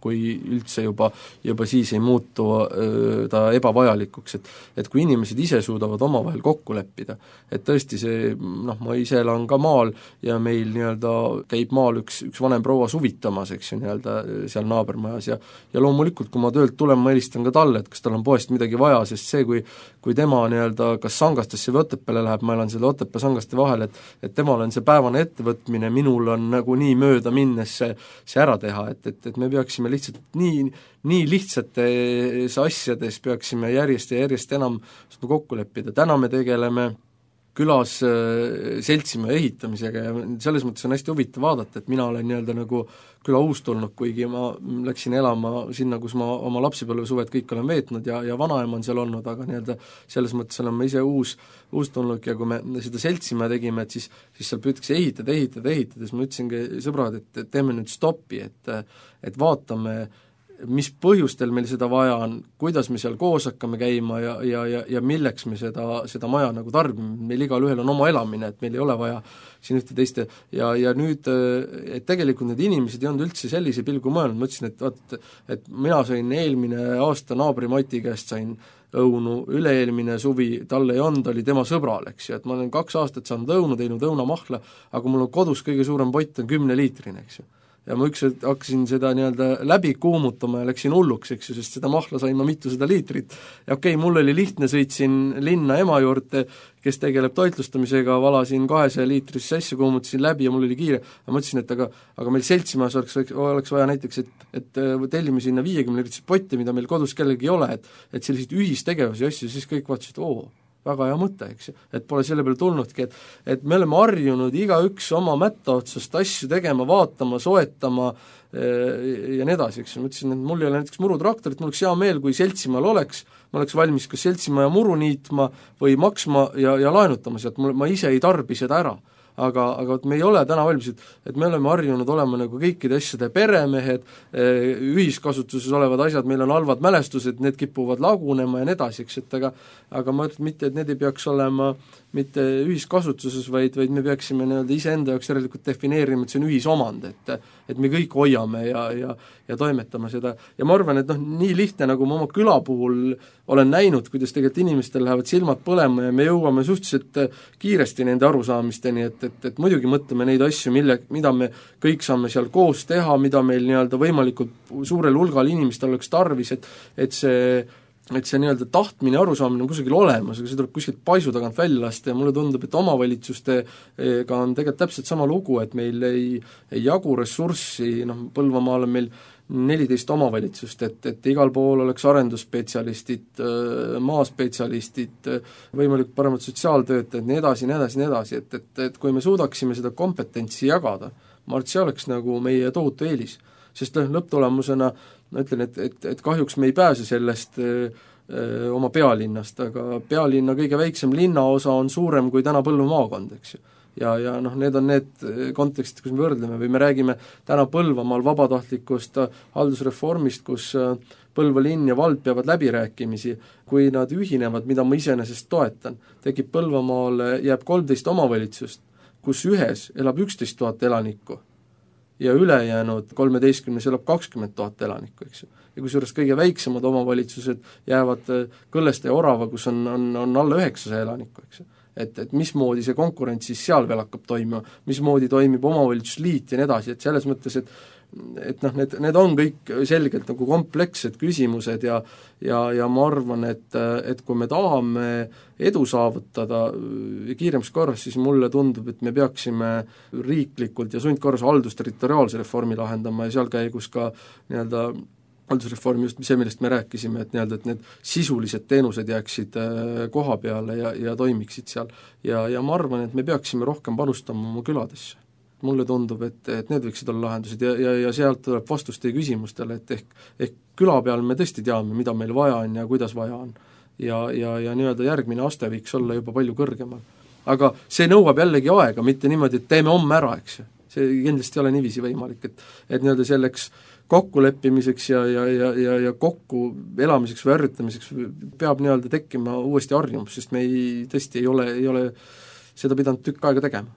kui üldse juba, juba siis ei muutu öö, ta ebavajalikuks, et et kui inimesed ise suudavad omavahel kokku leppida, et tõesti see, noh, ma ise elan ka maal ja meil nii-öelda käib maal üks, üks vanem proua suvitamas, eks ju, nii-öelda seal naabermajas ja ja loomulikult, kui ma töölt tulen, ma helistan ka talle, et kas tal on poest midagi vaja, sest see, kui kui tema nii-öelda kas Sangastesse või Otepääle läheb, ma elan selle Otepää Sangaste vahel, et et temal on see päevane ettevõtmine, minul on nagu nii mööda minnes see, see ära teha, et, et, et me peaksime lihtsalt nii, nii lihtsates asjades peaksime järjest ja järjest enam kokku leppida. Täna me tegeleme külas seltsimäe ehitamisega ja selles mõttes on hästi huvitav vaadata, et mina olen nii-öelda nagu küla uustulnud, kuigi ma läksin elama sinna, kus ma oma lapsepõlvesuvet kõik olen veetnud ja, ja vanaema on seal olnud, aga nii-öelda selles mõttes olen ma ise uus, uustulnud ja kui me seda seltsimäe tegime, et siis, siis seal püütakse ehitada, ehitada, ehitada, siis ma ütlesingi sõbrad, et teeme nüüd stoppi, et, et vaatame, mis põhjustel meil seda vaja on, kuidas me seal koos hakkame käima ja, ja, ja, ja milleks me seda, seda maja nagu tarbime, meil igal ühel on oma elamine, et meil ei ole vaja siin ühte teiste ja, ja nüüd, et tegelikult need inimesed ei olnud üldse sellise pilgu mõelnud, ma ütlesin, et vaat, et mina sain eelmine aasta naabri Mati käest sain õunu, üle-eelmine suvi talle ei olnud, oli tema sõbral, eks ju, et ma olen kaks aastat saanud õunu, teinud õunamahla, aga mul on kodus kõige suurem pott on kümne liitrine, eks ju. Ja ma üks hakkasin seda nii-öelda läbi kuumutama ja läksin hulluks, eks ju, sest seda mahla sain ma mitusada liitrit. Ja okei, mul oli lihtne, sõitsin linna ema juurde, kes tegeleb toitlustamisega, valasin kahesaja liitrisse asja, kuumutasin läbi ja mul oli kiire. Ja ma ütlesin, et aga, aga meil seltsimaas oleks, oleks vaja näiteks, et, et tellime sinna viiekümne liitrit potti, mida meil kodus kellelgi ei ole, et, et selliseid ühistegevusi asju, siis kõik vaatasid, oo, väga hea mõte, eks ju, et pole selle peale tulnudki, et, et me oleme harjunud igaüks oma mätta otsast asju tegema, vaatama, soetama e, ja nii edasi, eks ju, ma ütlesin, et mul ei ole näiteks murutraktorit, mul oleks hea meel, kui seltsimaal oleks, ma oleks valmis kas seltsimaa ja muru niitma või maksma ja, ja laenutama sealt, ma ise ei tarbi seda ära. Aga, aga me ei ole täna valmis, et, et me oleme harjunud olema nagu kõikide asjade peremehed, ühiskasutuses olevad asjad, meil on halvad mälestused, need kipuvad lagunema ja nii edasi, eks, et aga aga ma ütlen mitte, et need ei peaks olema mitte ühiskasutuses, vaid, vaid me peaksime nii-öelda iseenda jaoks järelikult defineerima, et see on ühisomand, et, et me kõik hoiame ja, ja, ja toimetame seda. Ja ma arvan, et noh, nii lihtne, nagu ma oma küla puhul olen näinud, kuidas tegelikult inimestel lähevad silmad põlema ja me jõuame suhteliselt kiiresti nende arusaamisteni, et, et, et muidugi mõtleme neid asju, mille, mida me kõik saame seal koos teha, mida meil nii-öelda võimalikult suurel hulgal inimestel oleks tarvis, et, et see et see nii-öelda tahtmine ja arusaamine on kusagil olemas, aga see tuleb kuskilt paisu tagant välja lasta ja mulle tundub, et omavalitsustega on tegelikult täpselt sama lugu, et meil ei, ei jagu ressurssi, noh, Põlvamaal on meil neliteist omavalitsust, et, et igal pool oleks arendusspetsialistid, maaspetsialistid, võimalikult paremad sotsiaaltöötajad, nii edasi, nii edasi, nii edasi, et, et, et kui me suudaksime seda kompetentsi jagada, ma arvan, et see oleks nagu meie tohutu eelis, sest lõpptulemusena ma ütlen, et, et, et kahjuks me ei pääse sellest öö, oma pealinnast, aga pealinna kõige väiksem linnaosa on suurem kui täna Põlva maakond, eks ju. Ja, ja noh, need on need kontekstid, kus me võrdleme või me räägime täna Põlvamaal vabatahtlikust haldusreformist, kus Põlva linn ja vald peavad läbirääkimisi, kui nad ühinevad, mida ma iseenesest toetan, tekib Põlvamaale, jääb kolmteist omavalitsust, kus ühes elab üksteist tuhat elanikku ja ülejäänud kolmeteistkümnes elab kakskümmend tuhat elanikku, eks ju. Ja kusjuures kõige väiksemad omavalitsused jäävad Kõlleste ja Orava, kus on, on, on alla üheksasaja elanikku, eks ju. Et, et mismoodi see konkurents siis seal veel hakkab toimima, mismoodi toimib omavalitsusliit ja nii edasi, et selles mõttes, et et noh, need, need on kõik selgelt nagu komplekssed küsimused ja ja, ja ma arvan, et, et kui me tahame edu saavutada kiiremas korras, siis mulle tundub, et me peaksime riiklikult ja sundkorras haldusterritoriaalse reformi lahendama ja seal käigus ka nii-öelda haldusreformi just see, millest me rääkisime, et nii-öelda, et need sisulised teenused jääksid koha peale ja, ja toimiksid seal. Ja, ja ma arvan, et me peaksime rohkem panustama oma küladesse. Mulle tundub, et, et need võiksid olla lahendused ja, ja, ja sealt tuleb vastust teie küsimustele, et ehk, ehk küla peal me tõesti teame, mida meil vaja on ja kuidas vaja on. Ja, ja, ja nii-öelda järgmine aste võiks olla juba palju kõrgemal. Aga see nõuab jällegi aega, mitte niimoodi, et teeme homme ära, eks ju. See kindlasti ei ole niiviisi võimalik, et, et nii-öelda selleks kokkuleppimiseks ja, ja, ja, ja, ja kokku elamiseks või ärritamiseks peab nii-öelda tekkima uuesti harjumus, sest me ei, tõesti ei ole, ei ole seda pidanud tükk aega tegema.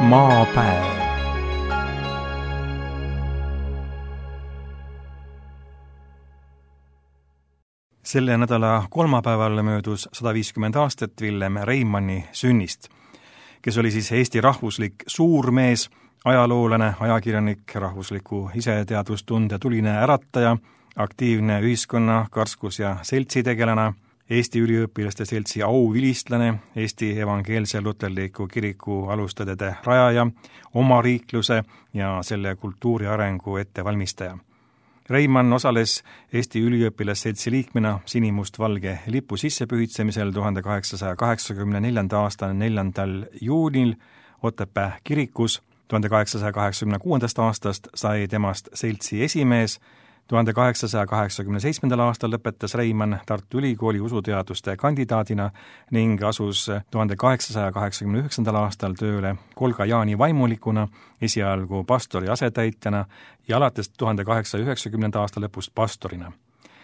maapäev. Selle nädala kolmapäeval möödus sada viiskümmend aastat Villem Reimanni sünnist, kes oli siis Eesti rahvuslik suurmees, ajaloolane, ajakirjanik, rahvusliku iseteadvustunde tuline ärataja, aktiivne ühiskonna, karskus- ja seltsitegelane, Eesti üliõpilaste seltsi auvilistlane, Eesti evangeelse luterliku kiriku alustõdede rajaja, omariikluse ja selle kultuuri arengu ettevalmistaja. Reimann osales Eesti üliõpilasseltsi liikmena sinimustvalge lipu sissepühitsemisel tuhande kaheksasaja kaheksakümne neljanda aasta neljandal juunil Otepää kirikus. tuhande kaheksasaja kaheksakümne kuuendast aastast sai temast seltsi esimees. tuhande kaheksasaja kaheksakümne seitsmendal aastal lõpetas Reimann Tartu Ülikooli usuteaduste kandidaadina ning asus tuhande kaheksasaja kaheksakümne üheksandal aastal tööle Kolga Jaani vaimulikuna, esialgu pastori asetäitjana ja alates tuhande kaheksasaja üheksakümnenda aasta lõpust pastorina.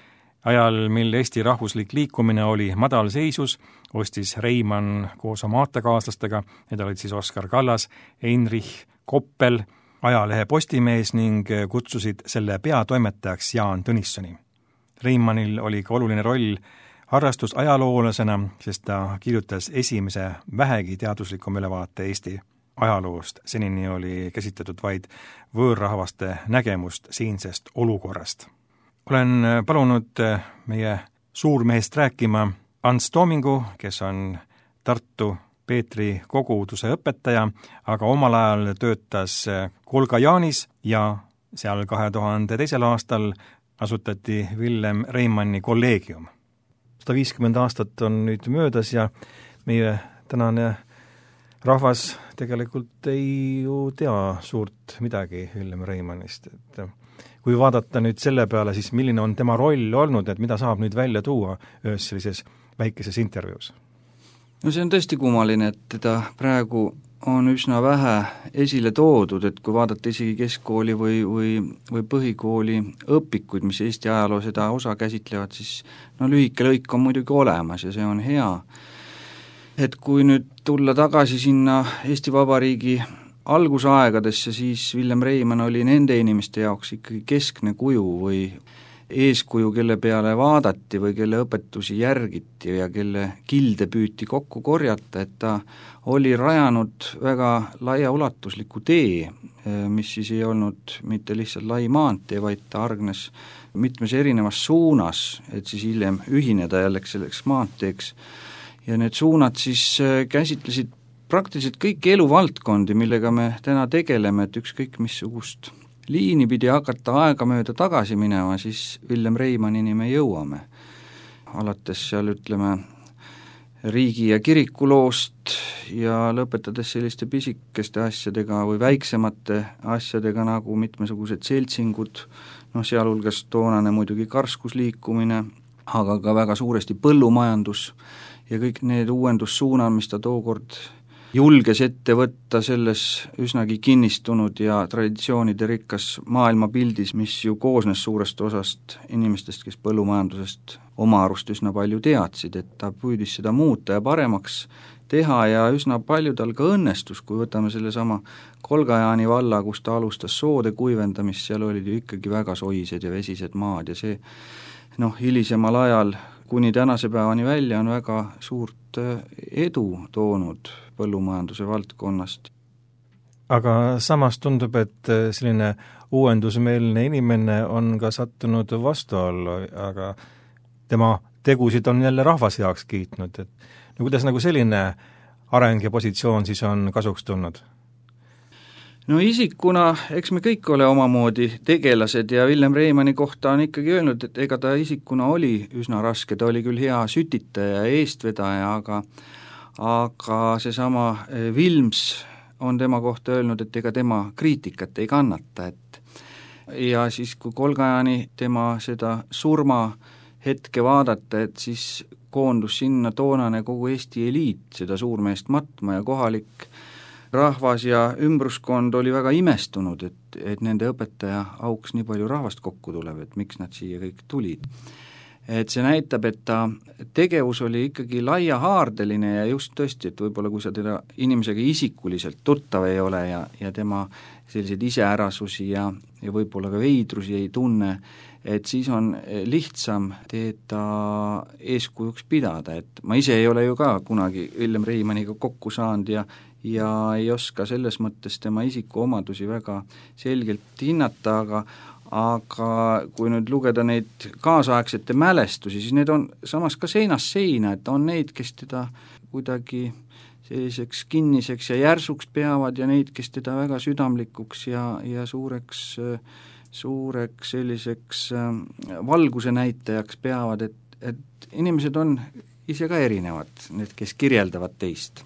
Ajal, mil Eesti rahvuslik liikumine oli madalseisus, ostis Reimann koos oma aatekaaslastega, need olid siis Oskar Kallas, Heinrich Koppel, ajalehe Postimees ning kutsusid selle peatoimetajaks Jaan Tõnissoni. Reimannil oli ka oluline roll harrastusajaloolasena, sest ta kirjutas esimese vähegi teaduslikum ülevaate Eesti ajaloost. Senini oli käsitletud vaid võõrrahvaste nägemust siinsest olukorrast. Olen palunud meie suurmehest rääkima Ants Toomingu, kes on Tartu Peetri koguduse õpetaja, aga omal ajal töötas Kolga Jaanis ja seal kahe tuhande teisel aastal asutati Villem Reimanni kolleegium. sada viiskümmend aastat on nüüd möödas ja meie tänane rahvas tegelikult ei ju tea suurt midagi Villem Reimannist. Et kui vaadata nüüd selle peale, siis milline on tema roll olnud, et mida saab nüüd välja tuua ühes sellises väikeses intervjuus? No see on tõesti kummaline, et teda praegu on üsna vähe esile toodud, et kui vaadata isegi keskkooli või, või, või põhikooli õpikuid, mis Eesti ajaloo seda osa käsitlevad, siis no lühike lõik on muidugi olemas ja see on hea. Et kui nüüd tulla tagasi sinna Eesti Vabariigi algusaegadesse, siis Villem Reimann oli nende inimeste jaoks ikkagi keskne kuju või eeskuju, kelle peale vaadati või kelle õpetusi järgiti ja kelle kilde püüti kokku korjata, et ta oli rajanud väga laiaulatusliku tee, mis siis ei olnud mitte lihtsalt lai maantee, vaid ta argnes mitmes erinevas suunas, et siis hiljem ühineda jälleks selleks maanteeks. Ja need suunad siis käsitlesid praktiliselt kõiki eluvaldkondi, millega me täna tegeleme, et ükskõik missugust liini pidi hakata aega mööda tagasi minema, siis Villem Reimannini me jõuame. Alates seal, ütleme, riigi- ja kirikuloost ja lõpetades selliste pisikeste asjadega või väiksemate asjadega nagu mitmesugused seltsingud, noh, sealhulgas toonane muidugi karskusliikumine, aga ka väga suuresti põllumajandus ja kõik need uuendussuunad, mis ta tookord julges ette võtta selles üsnagi kinnistunud ja traditsioonide rikkas maailmapildis, mis ju koosnes suurest osast inimestest, kes põllumajandusest oma arust üsna palju teadsid, et ta püüdis seda muuta ja paremaks teha ja üsna palju tal ka õnnestus, kui võtame selle sama Kolga Jaani valla, kus ta alustas soode kuivendamist, seal olid ju ikkagi väga soised ja vesised maad ja see noh, hilisemal ajal kuni tänase päevani välja on väga suurt edu toonud põllumajanduse valdkonnast. Aga samas tundub, et selline uuendusmeelne inimene on ka sattunud vastuollu, aga tema tegusid on jälle rahvas heaks kiitnud, et no kuidas nagu selline areng ja positsioon siis on kasuks tulnud? No isikuna, eks me kõik ole omamoodi tegelased ja Villem Reimanni kohta on ikkagi öelnud, et ega ta isikuna oli üsna raske, ta oli küll hea sütitaja ja eestvedaja, aga aga seesama Vilms on tema kohta öelnud, et ega tema kriitikat ei kannata, et ja siis, kui Kolga Jaani tema seda surma hetke vaadata, et siis koondus sinna toonane kogu Eesti eliit seda suurmeest matma ja kohalik rahvas ja ümbruskond oli väga imestunud, et, et nende õpetaja auks nii palju rahvast kokku tuleb, et miks nad siia kõik tulid. et see näitab, et ta tegevus oli ikkagi laiahaardeline ja just tõesti, et võib-olla kui sa teda inimesega isikuliselt tuttav ei ole ja, ja tema selliseid iseärasusi ja, ja võib-olla ka veidrusi ei tunne, et siis on lihtsam teda eeskujuks pidada, et ma ise ei ole ju ka kunagi Villem Reimanniga kokku saanud ja ja ei oska selles mõttes tema isikuomadusi väga selgelt hinnata, aga aga kui nüüd lugeda neid kaasaegsete mälestusi, siis need on samas ka seinast seina, et on neid, kes teda kuidagi selliseks kinniseks ja järsuks peavad ja neid, kes teda väga südamlikuks ja, ja suureks, suureks selliseks valguse näitajaks peavad, et, et inimesed on ise ka erinevad, need, kes kirjeldavad teist.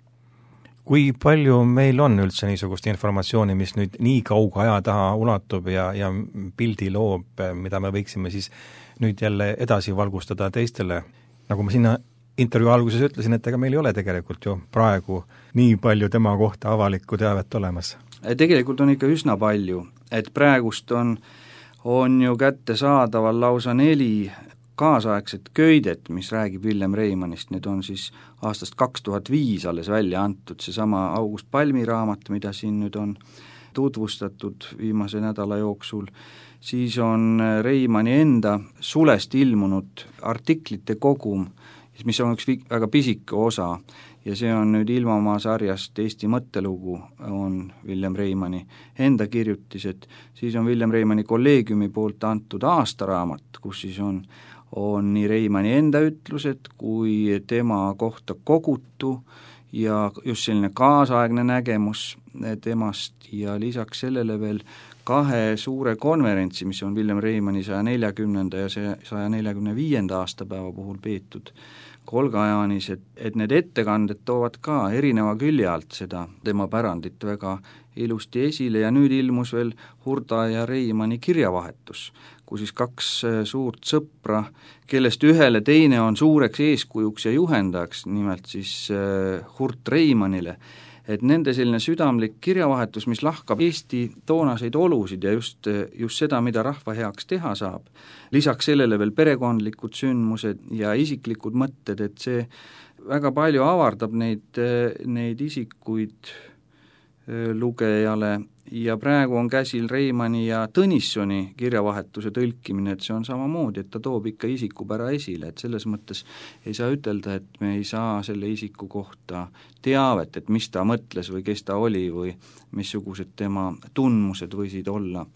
Kui palju meil on üldse niisugust informatsiooni, mis nüüd nii kauge aja taha ulatub ja, ja pildi loob, mida me võiksime siis nüüd jälle edasi valgustada teistele? Nagu ma sinna intervjuu alguses ütlesin, et ega meil ei ole tegelikult ju praegu nii palju tema kohta avalikku teavet olemas. Tegelikult on ikka üsna palju, et praegust on, on ju kättesaadaval lausa neli kaasaegset köidet, mis räägib Villem Reimannist, need on siis aastast kaks tuhat viis alles välja antud, seesama August Palmi raamat, mida siin nüüd on tutvustatud viimase nädala jooksul, siis on Reimanni enda sulest ilmunud artiklite kogum, mis on üks väga pisike osa ja see on nüüd Ilmamaa sarjast Eesti mõttelugu, on Villem Reimanni enda kirjutised, siis on Villem Reimanni kolleegiumi poolt antud aastaraamat, kus siis on on nii Reimanni enda ütlused kui tema kohta kogutu ja just selline kaasaegne nägemus temast ja lisaks sellele veel kahe suure konverentsi, mis on Villem Reimanni saja neljakümnenda ja saja neljakümne viienda aastapäeva puhul peetud Kolgajaanis, et, et need ettekanded toovad ka erineva külje alt seda tema pärandit väga ilusti esile ja nüüd ilmus veel Hurda ja Reimanni kirjavahetus, kus siis kaks suurt sõpra, kellest ühele teine on suureks eeskujuks ja juhendajaks, nimelt siis Hurt Reimannile, et nende selline südamlik kirjavahetus, mis lahkab Eesti toonaseid olusid ja just, just seda, mida rahva heaks teha saab, lisaks sellele veel perekondlikud sündmused ja isiklikud mõtted, et see väga palju avardab neid, neid isikuid lugejale ja praegu on käsil Reimanni ja Tõnissoni kirjavahetuse tõlkimine, et see on samamoodi, et ta toob ikka isikupära esile, et selles mõttes ei saa ütelda, et me ei saa selle isiku kohta teavet, et mis ta mõtles või kes ta oli või missugused tema tundmused võisid olla.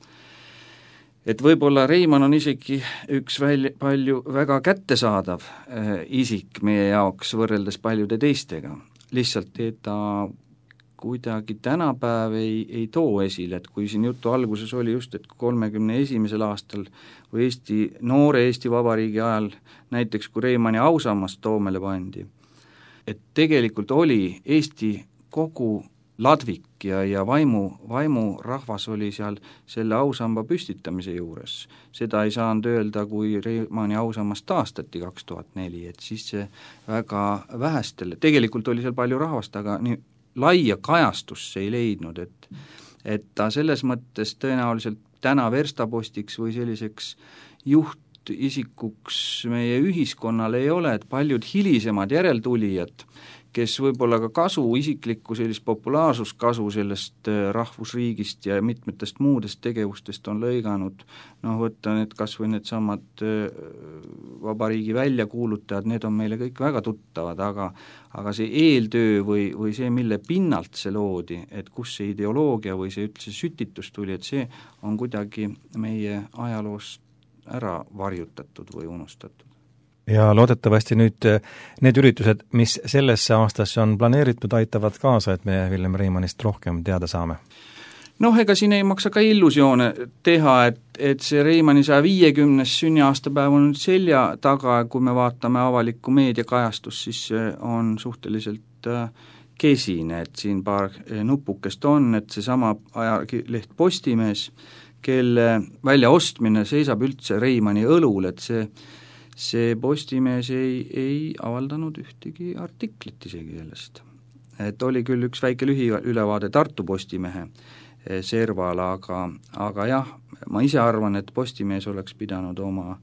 Et võib-olla Reimann on isegi üks välja, palju väga kättesaadav äh, isik meie jaoks võrreldes paljude teistega, lihtsalt ta kuidagi tänapäev ei, ei too esile, et kui siin jutu alguses oli just, et kolmekümne esimesel aastal või Eesti, noore Eesti Vabariigi ajal, näiteks kui Reimanni ausammast Toomele pandi, et tegelikult oli Eesti kogu ladvik ja, ja vaimu, vaimurahvas oli seal selle ausamba püstitamise juures. Seda ei saanud öelda, kui Reimanni ausammast taastati kaks tuhat neli, et siis see väga vähestele, tegelikult oli seal palju rahvast, aga nii laia kajastust see ei leidnud, et, et ta selles mõttes tõenäoliselt täna verstapostiks või selliseks juhtisikuks meie ühiskonnal ei ole, et paljud hilisemad järeltulijad, kes võib-olla ka kasu, isiklikku sellist populaarsuskasu sellest rahvusriigist ja mitmetest muudest tegevustest on lõiganud, noh võtta need kas või need samad vabariigi väljakuulutajad, need on meile kõik väga tuttavad, aga aga see eeltöö või, või see, mille pinnalt see loodi, et kus see ideoloogia või see üldse sütitus tuli, et see on kuidagi meie ajaloos ära varjutatud või unustatud. Ja loodetavasti nüüd need üritused, mis sellesse aastasse on planeeritud, aitavad kaasa, et me Villem Reimannist rohkem teada saame? Noh, ega siin ei maksa ka illusioone teha, et, et see Reimanni saja viiekümnes sünniaastapäev on selja taga, kui me vaatame avalikku meediakajastust, siis on suhteliselt kesine, et siin paar nupukest on, et seesama ajaleht Postimees, kelle väljaostmine seisab üldse Reimanni õlul, et see see Postimees ei, ei avaldanud ühtegi artiklit isegi sellest. Et oli küll üks väike lühiülevaade Tartu Postimehe serval, aga, aga jah, ma ise arvan, et Postimees oleks pidanud oma,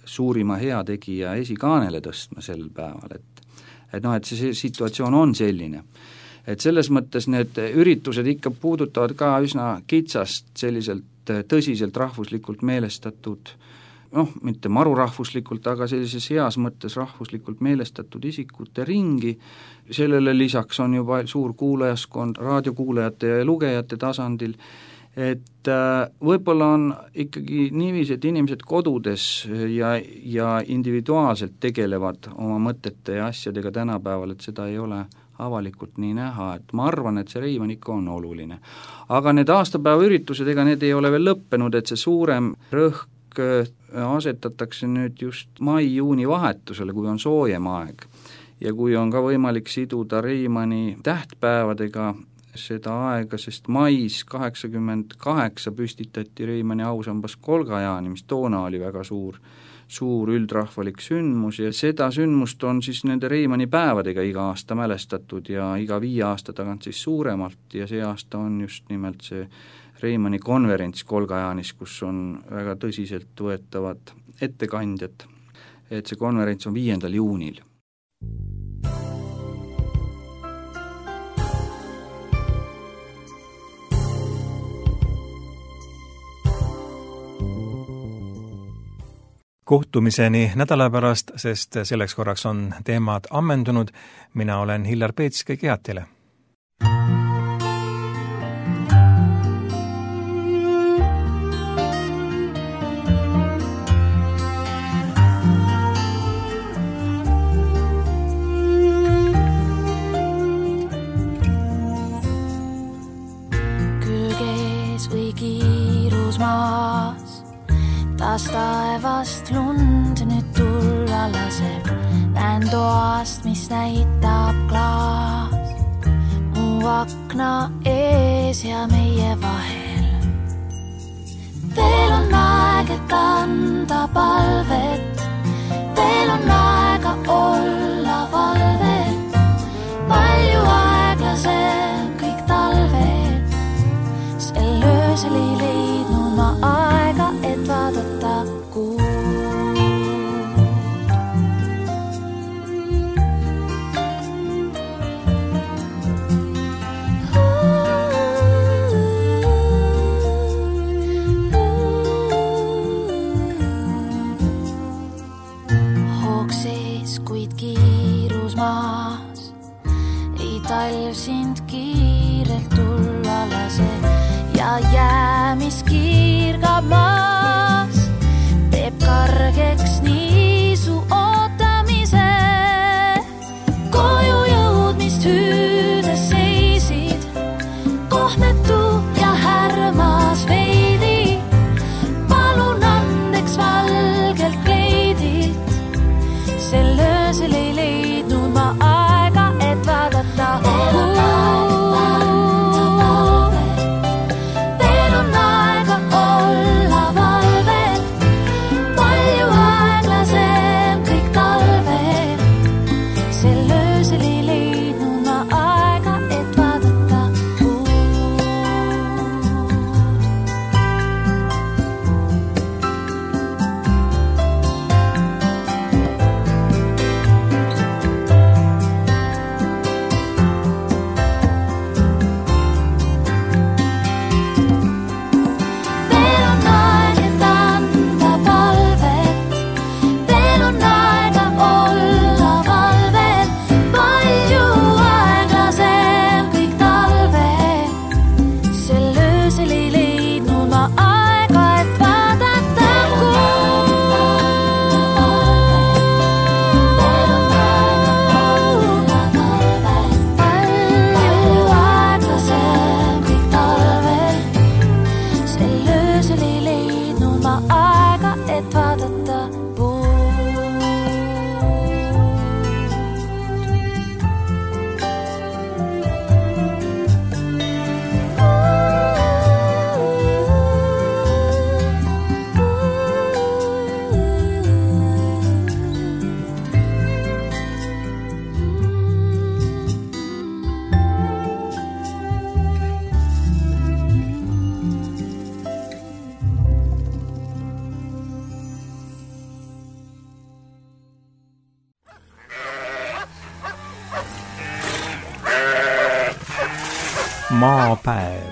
suurima heategija esikaanele tõstma sel päeval, et et noh, et see situatsioon on selline. Et selles mõttes need üritused ikka puudutavad ka üsna kitsast selliselt tõsiselt rahvuslikult meelestatud, noh, mitte marurahvuslikult, aga sellises heas mõttes rahvuslikult meelestatud isikute ringi, sellele lisaks on juba suur kuulajaskond raadiokuulajate ja lugejate tasandil, et võib-olla on ikkagi niiviisi, et inimesed kodudes ja, ja individuaalselt tegelevad oma mõtete ja asjadega tänapäeval, et seda ei ole avalikult nii näha, et ma arvan, et see Reimann ikka on oluline. Aga need aastapäeva üritused, ega need ei ole veel lõppenud, et see suurem rõhk asetatakse nüüd just mai-juuni vahetusele, kui on soojem aeg. Ja kui on ka võimalik siduda Reimanni tähtpäevadega seda aega, sest mais kaheksakümmend kaheksa püstitati Reimanni ausambas Kolgajaani, mis toona oli väga suur, suur üldrahvalik sündmus ja seda sündmust on siis nende Reimanni päevadega iga aasta mälestatud ja iga viie aasta tagant siis suuremalt ja see aasta on just nimelt see Reimanni konverents Kolgajaanis, kus on väga tõsiselt võetavad ettekandjad, et see konverents on viiendal juunil. Kohtumiseni nädala pärast, sest selleks korraks on teemad ammendunud. Mina olen Hillar Peets, kõige head teile. Külgees või kiirus maas taas taevast lund nüüd tulla laseb, näen toast, mis näitab klaas mu akna ees ja meie vahel. Veel on aeg, et anda palvet, veel on aega olla valvet, palju aeglasem kõik talved, sel öösel ei leidnud ma aega, et vaadata kuud. Hoog sees, kuid kiirus maas, ei talv sind kiirelt tulla lase ja jää, mis kiirgab maas, teeb kargeks nii su ootamise. Koju jõudmist hüüdes seisid, kohmetu ja härmas veidi. Palun andeks valgelt kleidilt, sel öösel ei leidnud ma aega, et vaadata kuud. Veel on aega maapäev.